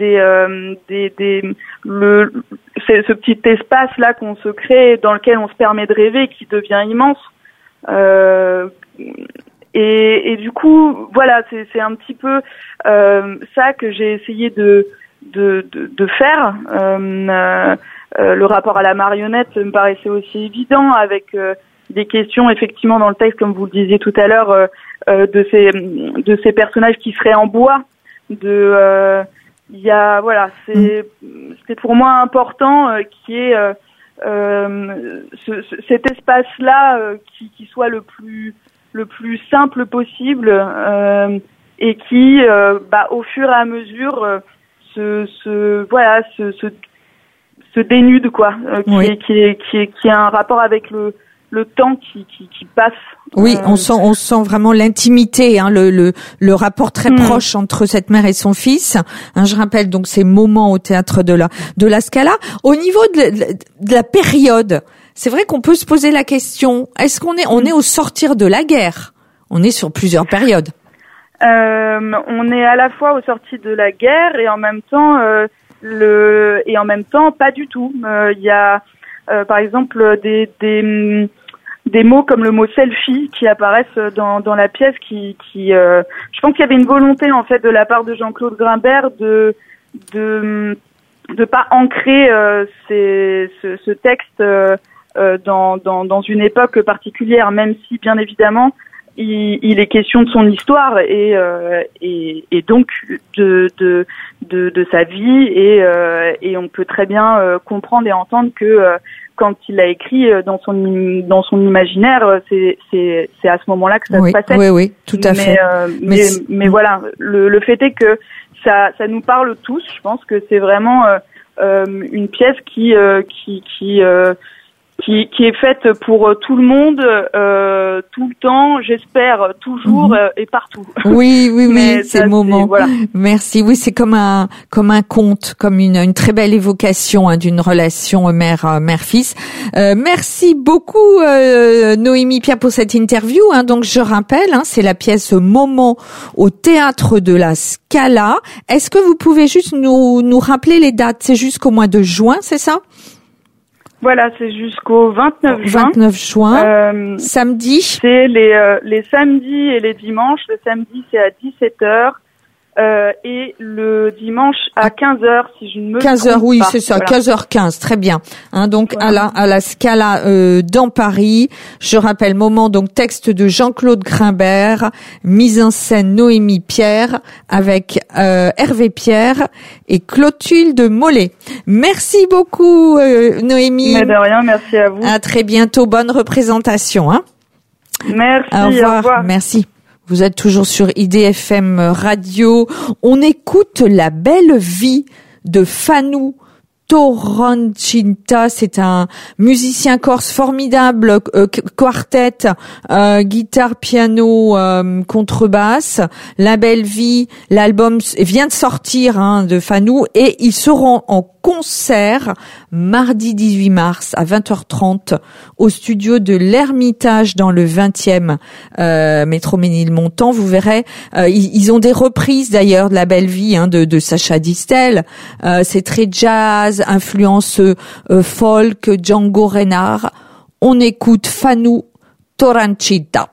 petit espace là qu'on se crée, dans lequel on se permet de rêver, qui devient immense. Et du coup, voilà, c'est un petit peu ça que j'ai essayé de faire. Le rapport à la marionnette me paraissait aussi évident, avec des questions effectivement dans le texte, comme vous le disiez tout à l'heure. De ces personnages qui seraient en bois. C'était pour moi important qu'il y ait cet espace-là qui soit le plus simple possible et qui, au fur et à mesure, se dénude quoi, qui a un rapport avec le temps qui passe. Oui, on sent vraiment l'intimité, hein, le rapport très proche entre cette mère et son fils. Hein, je rappelle donc ces moments au théâtre de la Scala. Au niveau de la période, c'est vrai qu'on peut se poser la question, est-ce qu'on est au sortir de la guerre? On est sur plusieurs périodes. On est à la fois au sortir de la guerre et en même temps pas du tout. Il y a par exemple des mots comme le mot selfie qui apparaissent dans la pièce je pense qu'il y avait une volonté en fait de la part de Jean-Claude Grimbert de pas ancrer ce texte dans une époque particulière, même si bien évidemment il est question de son histoire et donc de sa vie et on peut très bien comprendre et entendre que quand il l'a écrit dans son imaginaire, c'est à ce moment-là que ça se passait. Oui, tout à fait. Mais voilà, le fait est que ça nous parle tous. Je pense que c'est vraiment une pièce qui est faite pour tout le monde, tout le temps, j'espère, toujours et partout. Oui, c'est le moment. Voilà. Merci. Oui, c'est comme un conte, comme une très belle évocation d'une relation mère-fils. Merci beaucoup Noémie Pierre pour cette interview. Donc je rappelle, c'est la pièce Moment au théâtre de la Scala. Est-ce que vous pouvez juste nous rappeler les dates? C'est jusqu'au mois de juin, c'est ça? Voilà, c'est jusqu'au 29 juin. 29 juin. Samedi. C'est les samedis et les dimanches. Le samedi, c'est à 17h. Et le dimanche à 15h, si je ne me trompe pas. 15h, oui, c'est ça, voilà. 15h15, très bien. Donc voilà. à la Scala dans Paris. Je rappelle, Moment, donc texte de Jean-Claude Grimbert, mise en scène Noémie Pierre avec Hervé Pierre et Clotilde Mollet. Merci beaucoup Noémie. Mais de rien, merci à vous. À très bientôt, bonne représentation. Merci, au revoir. Au revoir. Merci. Vous êtes toujours sur IDFM Radio. On écoute La belle vie de Fanou Torancinta. C'est un musicien corse formidable, quartet, guitare, piano, contrebasse. La belle vie, l'album vient de sortir de Fanou et ils seront en concert mardi 18 mars à 20h30 au studio de l'Ermitage dans le 20e métro Ménilmontant. Vous verrez, ils ont des reprises d'ailleurs de La belle vie de Sacha Distel. C'est très jazz, influence folk, Django Reinhardt. On écoute Fanou Torancinta.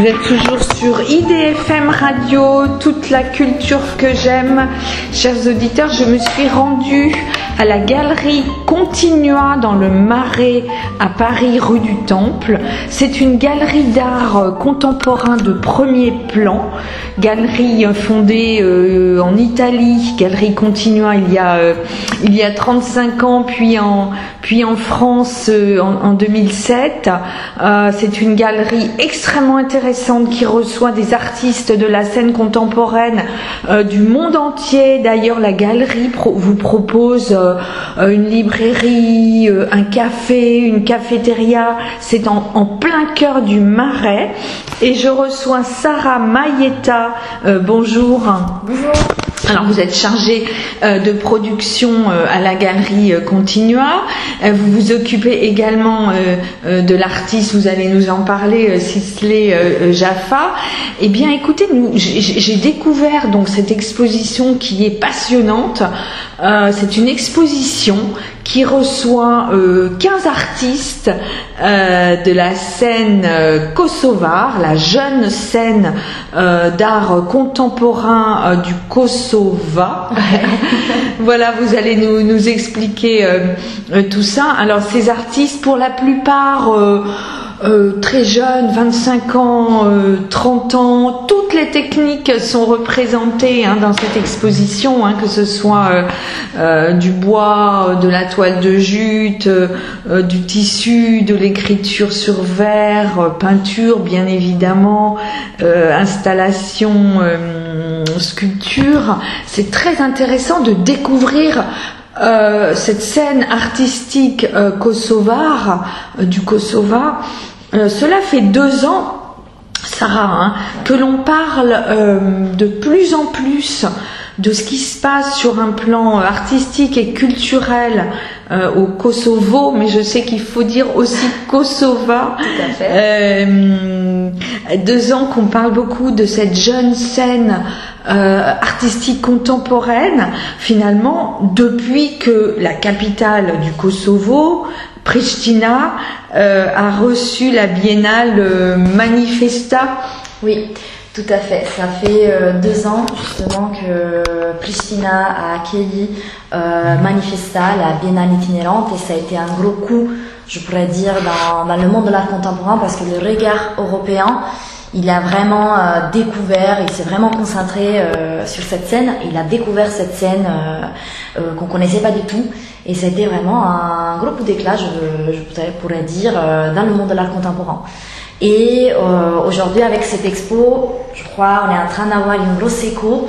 Vous êtes toujours sur IDFM Radio, toute la culture que j'aime. Chers auditeurs, je me suis rendue à la galerie Continua dans le Marais à Paris, rue du Temple. C'est une galerie d'art contemporain de premier plan, galerie fondée en Italie, galerie Continua il y a 35 ans, puis en France en 2007. C'est une galerie extrêmement intéressante qui reçoit des artistes de la scène contemporaine du monde entier. D'ailleurs, la galerie vous propose une librairie, un café, une cafétéria. C'est en plein cœur du Marais. Et je reçois Sarah Maietta. Bonjour. Bonjour. Alors vous êtes chargée de production à la galerie Continua. Vous vous occupez également de l'artiste, vous allez nous en parler, Sisley Jaffa. Eh bien écoutez, j'ai découvert donc cette exposition qui est passionnante. C'est une exposition qui reçoit 15 artistes de la scène kosovare, la jeune scène d'art contemporain du Kosova. Voilà, vous allez nous expliquer tout ça. Alors ces artistes, pour la plupart très jeunes, 25 ans, 30 ans, toutes les techniques sont représentées dans cette exposition, que ce soit du bois, de la toile de jute, du tissu, de l'écriture sur verre, peinture bien évidemment, installation, sculpture. C'est très intéressant de découvrir cette scène artistique kosovare du Kosova. Cela fait 2 ans, Sarah, que l'on parle de plus en plus de ce qui se passe sur un plan artistique et culturel au Kosovo, mais je sais qu'il faut dire aussi Kosova. Tout à fait. 2 ans qu'on parle beaucoup de cette jeune scène artistique contemporaine, finalement, depuis que la capitale du Kosovo, Pristina, a reçu la biennale Manifesta. Oui, tout à fait. Ça fait 2 ans justement que Pristina a accueilli Manifesta, la biennale itinérante, et ça a été un gros coup, je pourrais dire, dans le monde de l'art contemporain, parce que le regard européen, il a vraiment découvert, il s'est vraiment concentré sur cette scène. Il a découvert cette scène qu'on connaissait pas du tout, et c'était vraiment un gros coup d'éclat, je pourrais dire, dans le monde de l'art contemporain. Et aujourd'hui, avec cette expo, je crois, on est en train d'avoir une grosse écho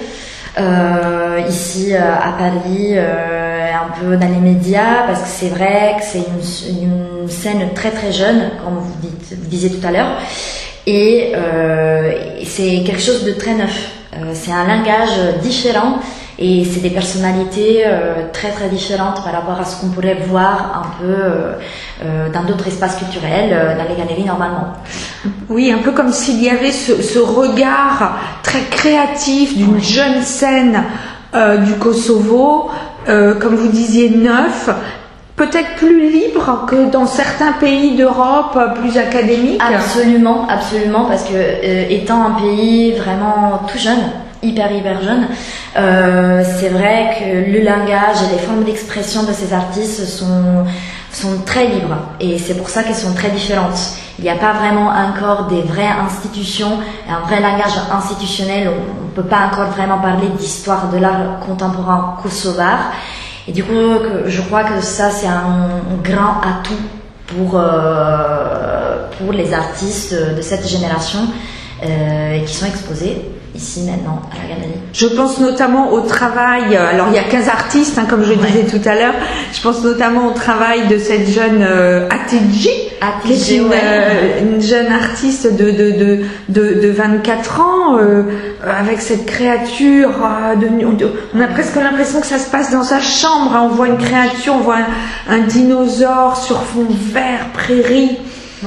ici à Paris, un peu dans les médias, parce que c'est vrai que c'est une scène très très jeune, comme vous disiez tout à l'heure. Et c'est quelque chose de très neuf. C'est un langage différent, et c'est des personnalités très très différentes par rapport à ce qu'on pourrait voir un peu dans d'autres espaces culturels, dans les galeries normalement. Oui, un peu comme s'il y avait ce regard très créatif d'une jeune scène du Kosovo, comme vous disiez, neuf. Peut-être plus libre que dans certains pays d'Europe, plus académiques. Absolument, absolument, parce que étant un pays vraiment tout jeune, hyper jeune, c'est vrai que le langage et les formes d'expression de ces artistes sont très libres, et c'est pour ça qu'elles sont très différentes. Il n'y a pas vraiment encore des vraies institutions, un vrai langage institutionnel. On ne peut pas encore vraiment parler d'histoire de l'art contemporain kosovar. Et du coup, je crois que ça, c'est un grand atout pour les artistes de cette génération qui sont exposés ici maintenant à la galerie. Je pense notamment au travail, alors il y a 15 artistes, comme je disais tout à l'heure, je pense notamment au travail de cette jeune Atidji, qui est une jeune artiste de 24 ans, avec cette créature, on a presque l'impression que ça se passe dans sa chambre, on voit une créature, on voit un dinosaure sur fond vert, prairie,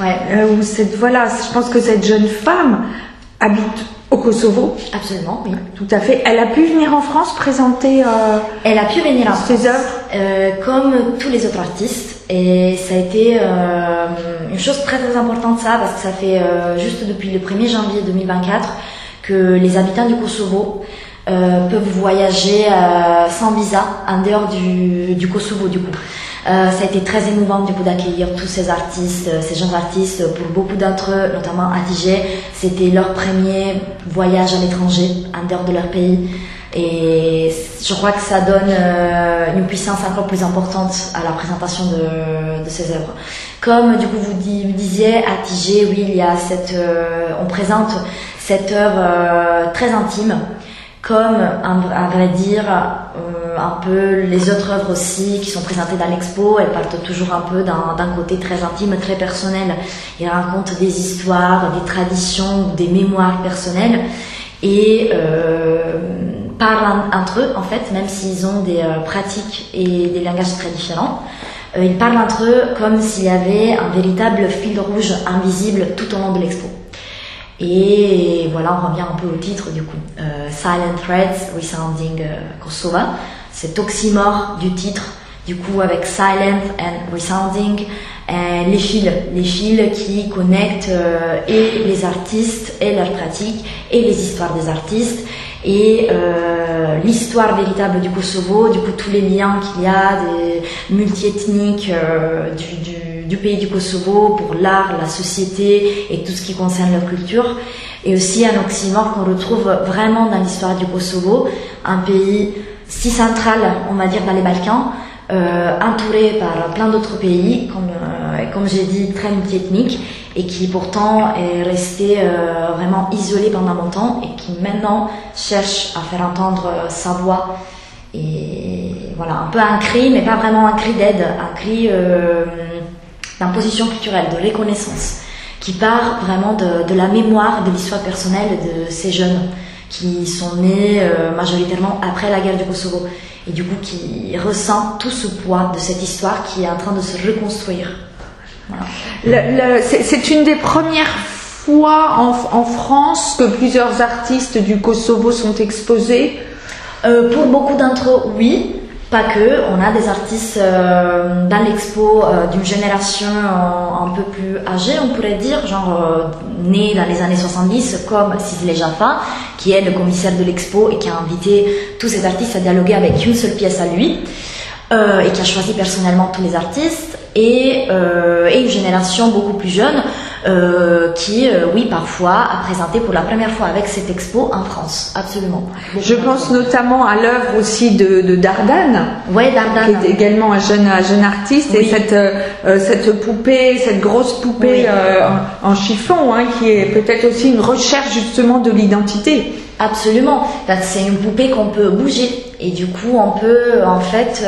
je pense que cette jeune femme habite au Kosovo. Absolument, oui. Tout à fait. Elle a pu venir en France présenter Elle a pu venir en ses France, œuvres comme tous les autres artistes. Et ça a été une chose très très importante ça, parce que ça fait juste depuis le 1er janvier 2024 que les habitants du Kosovo peuvent voyager sans visa en dehors du Kosovo du coup. Ça a été très émouvant du coup d'accueillir tous ces artistes, ces jeunes artistes. Pour beaucoup d'entre eux, notamment Hatice, c'était leur premier voyage à l'étranger, en dehors de leur pays. Et je crois que ça donne une puissance encore plus importante à la présentation de ces œuvres. Comme du coup vous disiez, Hatice, oui, il y a on présente cette œuvre très intime, comme à vrai dire un peu les autres œuvres aussi qui sont présentées dans l'expo. Elles partent toujours un peu d'un côté très intime, très personnel. Ils racontent des histoires, des traditions, des mémoires personnelles et parlent entre eux en fait, même s'ils ont des pratiques et des langages très différents. Ils parlent entre eux comme s'il y avait un véritable fil rouge invisible tout au long de l'expo. Et voilà, on revient un peu au titre du coup. Silent Threads Resounding Kosovo, cet oxymore du titre, du coup avec Silent and Resounding, les fils qui connectent et les artistes et leurs pratiques et les histoires des artistes et l'histoire véritable du Kosovo, du coup tous les liens qu'il y a, des multiethniques du pays du Kosovo pour l'art, la société et tout ce qui concerne leur culture. Et aussi un oxymore qu'on retrouve vraiment dans l'histoire du Kosovo, un pays si central, on va dire, dans les Balkans, entouré par plein d'autres pays, comme j'ai dit, très multiethnique, et qui pourtant est resté vraiment isolé pendant longtemps et qui maintenant cherche à faire entendre sa voix. Et voilà, un peu un cri, mais pas vraiment un cri d'aide, un cri d'imposition culturelle, de reconnaissance, qui part vraiment de la mémoire de l'histoire personnelle de ces jeunes qui sont nés majoritairement après la guerre du Kosovo et du coup qui ressent tout ce poids de cette histoire qui est en train de se reconstruire. Voilà. C'est une des premières fois en France que plusieurs artistes du Kosovo sont exposés. Pour beaucoup d'entre eux, oui. Pas que, on a des artistes dans l'expo d'une génération un peu plus âgée, on pourrait dire, genre nés dans les années 70, comme Sizle Jaffa, qui est le commissaire de l'expo et qui a invité tous ces artistes à dialoguer avec une seule pièce à lui, et qui a choisi personnellement tous les artistes, et une génération beaucoup plus jeune qui, oui, parfois a présenté pour la première fois avec cette expo en France, absolument. Je pense notamment à l'œuvre aussi de Dardane, ouais, Dardane, qui est également un jeune artiste, oui. Et cette poupée, cette grosse poupée, oui. En chiffon, hein, qui est peut-être aussi une recherche justement de l'identité. Absolument, c'est une poupée qu'on peut bouger et du coup on peut en fait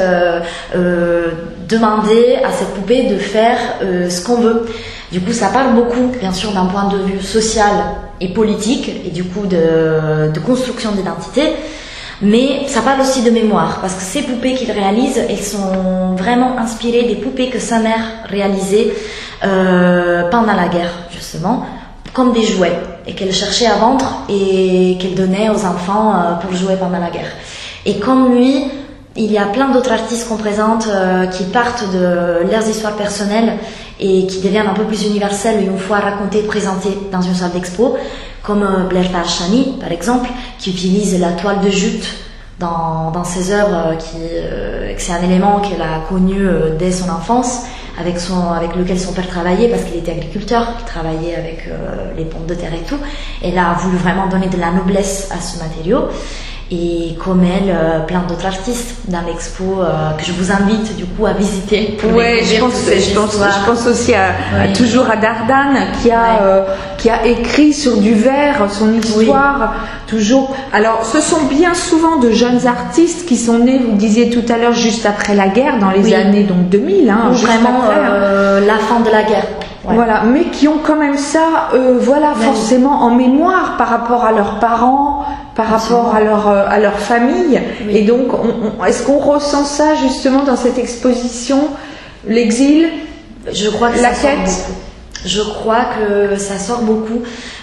demander à cette poupée de faire ce qu'on veut. Du coup ça parle beaucoup bien sûr d'un point de vue social et politique et du coup de construction d'identité, mais ça parle aussi de mémoire parce que ces poupées qu'il réalise, elles sont vraiment inspirées des poupées que sa mère réalisait pendant la guerre justement, comme des jouets et qu'elle cherchait à vendre et qu'elle donnait aux enfants pour jouer pendant la guerre. Et comme lui, il y a plein d'autres artistes qu'on présente qui partent de leurs histoires personnelles et qui deviennent un peu plus universelles une fois racontées, présentées dans une salle d'expo, comme Blair Tarshani par exemple, qui utilise la toile de jute dans ses œuvres, que c'est un élément qu'elle a connu dès son enfance, avec lequel son père travaillait parce qu'il était agriculteur, il travaillait avec les pompes de terre et tout. Elle a voulu vraiment donner de la noblesse à ce matériau. Et comme elle, plein d'autres artistes dans l'expo que je vous invite du coup à visiter. Ouais, je pense aussi toujours à Dardane qui a écrit sur du verre son histoire, oui. Toujours. Alors, ce sont bien souvent de jeunes artistes qui sont nés, vous disiez tout à l'heure, juste après la guerre, dans les années donc 2000, hein, vraiment la fin de la guerre. Ouais. Voilà, mais qui ont quand même ça, forcément en mémoire par rapport à leurs parents, par rapport à leur famille. Oui. Et donc, est-ce qu'on ressent ça justement dans cette exposition, l'exil, Je crois que la ça quête. sort beaucoup. Je crois que ça sort beaucoup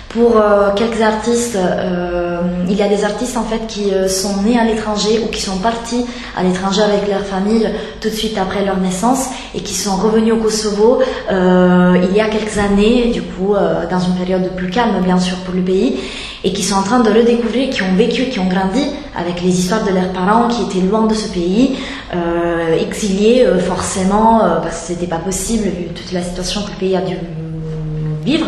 Pour quelques artistes, il y a des artistes en fait qui sont nés à l'étranger ou qui sont partis à l'étranger avec leur famille tout de suite après leur naissance et qui sont revenus au Kosovo il y a quelques années, du coup dans une période plus calme bien sûr pour le pays, et qui sont en train de redécouvrir, qui ont vécu, qui ont grandi avec les histoires de leurs parents qui étaient loin de ce pays, exilés forcément parce que c'était pas possible vu toute la situation que le pays a dû vivre.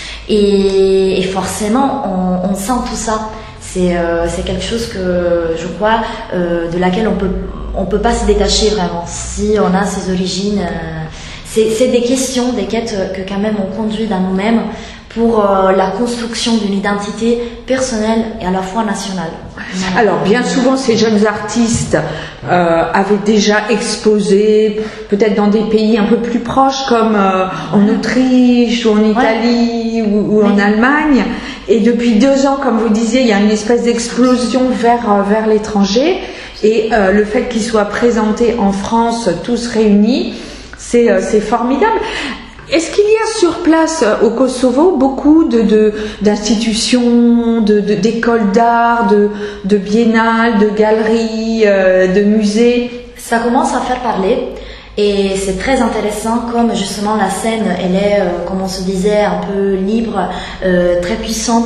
Et forcément, on sent tout ça. C'est quelque chose que je crois de laquelle on peut pas se détacher vraiment. Si on a ses origines, c'est des questions, des quêtes que quand même on conduit dans nous-mêmes pour la construction d'une identité personnelle et à la fois nationale. Alors bien souvent ces jeunes artistes avaient déjà exposé peut-être dans des pays un peu plus proches comme en Autriche ou en Italie ou en Allemagne, et depuis 2 ans, comme vous disiez, il y a une espèce d'explosion vers l'étranger, et le fait qu'ils soient présentés en France tous réunis, c'est formidable. Est-ce qu'il y a sur place au Kosovo beaucoup d'institutions, d'écoles d'art, de biennales, de galeries, de musées? Ça commence à faire parler et c'est très intéressant comme justement la scène, elle est, comme on se disait, un peu libre, très puissante.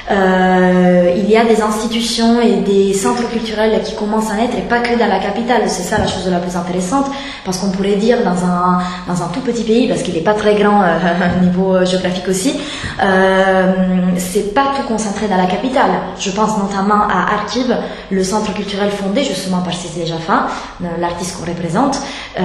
Il y a des institutions et des centres culturels qui commencent à naître, et pas que dans la capitale. C'est ça la chose la plus intéressante, parce qu'on pourrait dire dans un tout petit pays, parce qu'il n'est pas très grand au niveau géographique aussi, c'est pas tout concentré dans la capitale. Je pense notamment à Arkiv, le centre culturel fondé justement par Cisle Jaffa, l'artiste qu'on représente,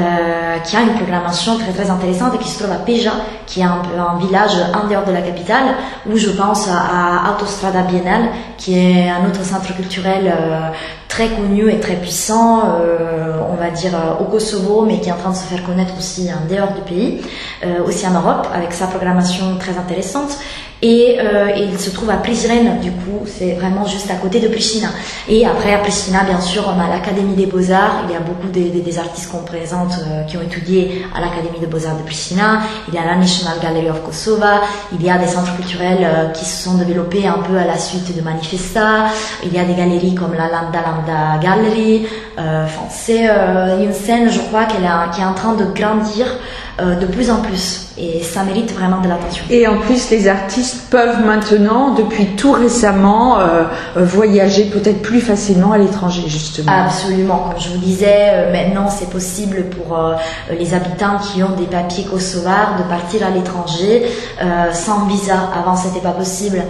qui a une programmation très très intéressante et qui se trouve à Peja, qui est un village en dehors de la capitale, où je pense à Autostrada Biennale, qui est un autre centre culturel très connu et très puissant, on va dire au Kosovo, mais qui est en train de se faire connaître aussi en dehors du pays, aussi en Europe, avec sa programmation très intéressante. Et il se trouve à Prizren, du coup, c'est vraiment juste à côté de Pristina. Et après, à Pristina, bien sûr, on a l'Académie des Beaux-Arts. Il y a beaucoup des artistes qu'on présente qui ont étudié à l'Académie des Beaux-Arts de Pristina. Il y a la National Gallery of Kosova. Il y a des centres culturels qui se sont développés un peu à la suite de Manifesta. Il y a des galeries comme la Lambda Gallery. C'est une scène, je crois, qui est en train de grandir de plus en plus, et ça mérite vraiment de l'attention. Et en plus, les artistes peuvent maintenant, depuis tout récemment, voyager peut-être plus facilement à l'étranger, justement. Absolument, comme je vous disais, maintenant c'est possible pour les habitants qui ont des papiers kosovars de partir à l'étranger sans visa. Avant c'était pas possible,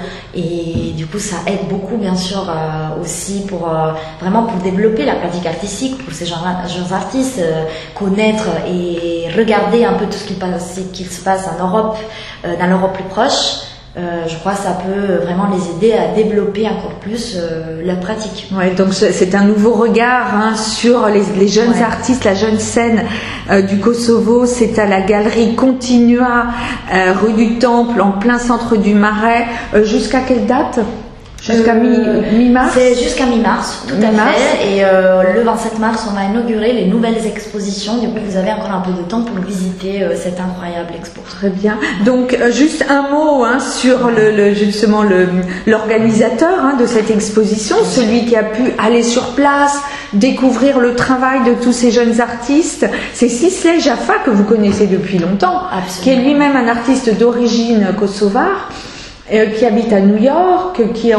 et du coup ça aide beaucoup bien sûr aussi pour vraiment pour développer la pratique artistique pour ces jeunes artistes, connaître et regarder un peu tout ce qu'il se passe en Europe, dans l'Europe plus proche. Je crois que ça peut vraiment les aider à développer encore plus leur pratique. Ouais, donc c'est un nouveau regard sur les jeunes artistes, la jeune scène du Kosovo. C'est à la galerie Continua, rue du Temple, en plein centre du Marais. Jusqu'à quelle date ? Jusqu'à mi-mars? C'est jusqu'à mi-mars, tout à fait. Et le 27 mars, on va inaugurer les nouvelles expositions. Du coup, vous avez encore un peu de temps pour visiter cette incroyable expo. Très bien. Donc, juste un mot sur justement l'organisateur de cette exposition, celui qui a pu aller sur place, découvrir le travail de tous ces jeunes artistes. C'est Cisle Jaffa, que vous connaissez depuis longtemps, qui est lui-même un artiste d'origine kosovare, qui habite à New York, qui est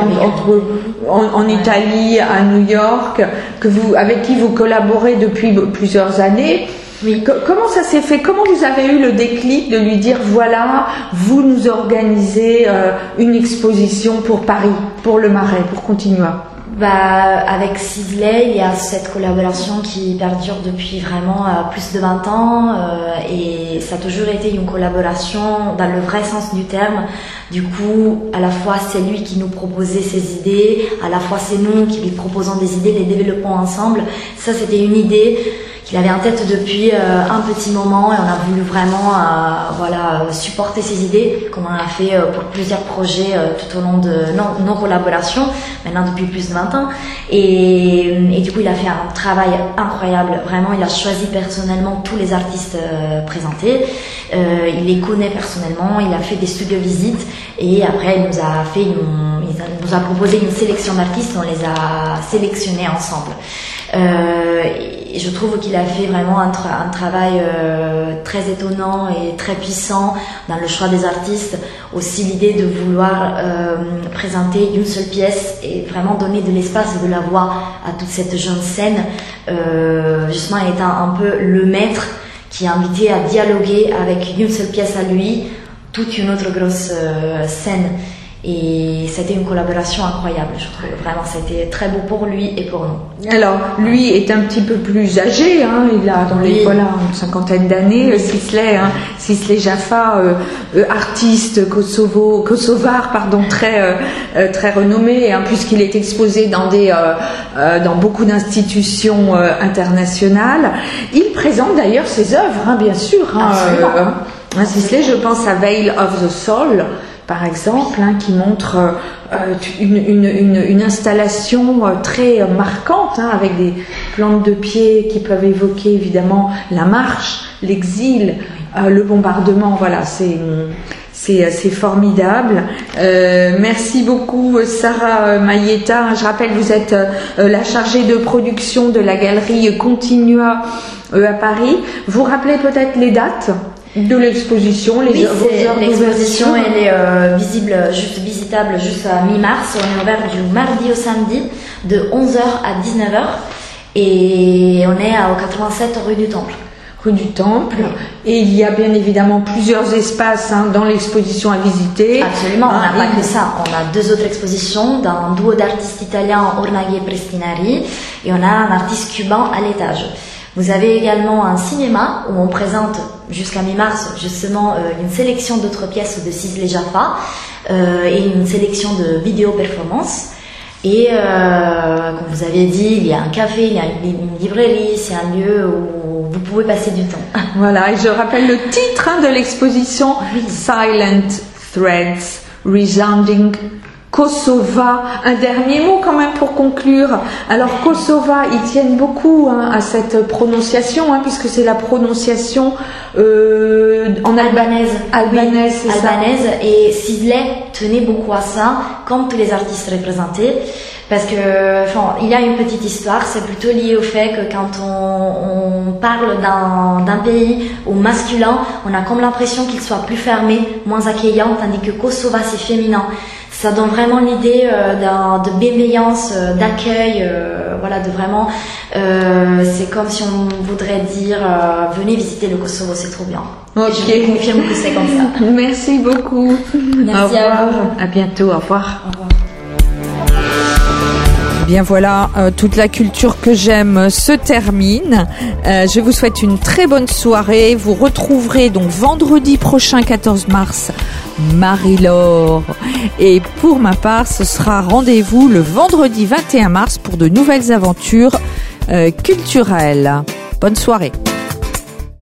en Italie, à New York, avec qui vous collaborez depuis plusieurs années. Oui. Comment ça s'est fait? Comment vous avez eu le déclic de lui dire voilà, vous nous organisez une exposition pour Paris, pour le Marais, pour Continua? Avec Cisle, il y a cette collaboration qui perdure depuis vraiment plus de 20 ans et ça a toujours été une collaboration dans le vrai sens du terme. Du coup, à la fois c'est lui qui nous proposait ses idées, à la fois c'est nous qui lui proposons des idées, les développons ensemble. Ça, c'était une idée qu'il avait en tête depuis un petit moment, et on a voulu vraiment supporter ses idées, comme on a fait pour plusieurs projets tout au long de nos collaborations, maintenant depuis plus de 20 ans. Et du coup, il a fait un travail incroyable. Vraiment, il a choisi personnellement tous les artistes présentés. Il les connaît personnellement. Il a fait des studio-visites, et après, il nous a proposé une sélection d'artistes. On les a sélectionnés ensemble. Et je trouve qu'il a fait vraiment un travail très étonnant et très puissant dans le choix des artistes. Aussi l'idée de vouloir présenter une seule pièce et vraiment donner de l'espace et de la voix à toute cette jeune scène, justement étant un peu le maître qui est invité à dialoguer avec une seule pièce à lui, toute une autre grosse scène. Et c'était une collaboration incroyable, je trouve. Vraiment, c'était très beau pour lui et pour nous. Alors, lui est un petit peu plus âgé, hein. Il a une cinquantaine d'années. Sisley Jaffa, artiste kosovar, très renommé, hein, puisqu'il est exposé dans beaucoup d'institutions internationales. Il présente d'ailleurs ses œuvres, hein, bien sûr. Hein, Sisley, je pense à Veil of the Soul, par exemple, hein, qui montre une installation très marquante, hein, avec des plantes de pied qui peuvent évoquer évidemment la marche, l'exil, le bombardement. Voilà, c'est formidable. Merci beaucoup, Sarah Maieta. Je rappelle, vous êtes la chargée de production de la galerie Continua à Paris. Vous rappelez peut-être les dates de l'exposition, l'exposition, elle est visitable jusqu'à mi-mars. On est ouvert du mardi au samedi de 11h à 19h, et on est au 87 rue du Temple. Rue du Temple. Oui. Et il y a bien évidemment plusieurs espaces, hein, dans l'exposition à visiter. Absolument, on n'a pas que ça. On a 2 autres expositions d'un duo d'artistes italiens, Ornaghi et Prestinari, et on a un artiste cubain à l'étage. Vous avez également un cinéma où on présente jusqu'à mi-mars justement une sélection d'autres pièces de Sisley Jaffa et une sélection de vidéo-performances. Et comme vous avez dit, il y a un café, il y a une librairie, c'est un lieu où vous pouvez passer du temps. Voilà, et je rappelle le titre, hein, de l'exposition, Silent Threads Resounding Kosova. Un dernier mot quand même pour conclure. Alors Kosova, ils tiennent beaucoup, hein, à cette prononciation, hein, puisque c'est la prononciation en albanaise, c'est ça. Et Sisley tenait beaucoup à ça, comme tous les artistes représentés, parce que il y a une petite histoire. C'est plutôt lié au fait que quand on parle d'un pays au masculin, on a comme l'impression qu'il soit plus fermé, moins accueillant, tandis que Kosova c'est féminin. Ça donne vraiment l'idée de bienveillance, d'accueil, de vraiment. C'est comme si on voudrait dire venez visiter le Kosovo, c'est trop bien. Ok. Et je confirme que c'est comme ça. Merci beaucoup. Merci à vous. À bientôt. Au revoir. Au revoir. Bien voilà, toute la culture que j'aime se termine. Je vous souhaite une très bonne soirée. Vous retrouverez donc vendredi prochain, 14 mars, Marie-Laure. Et pour ma part, ce sera rendez-vous le vendredi 21 mars pour de nouvelles aventures culturelles. Bonne soirée.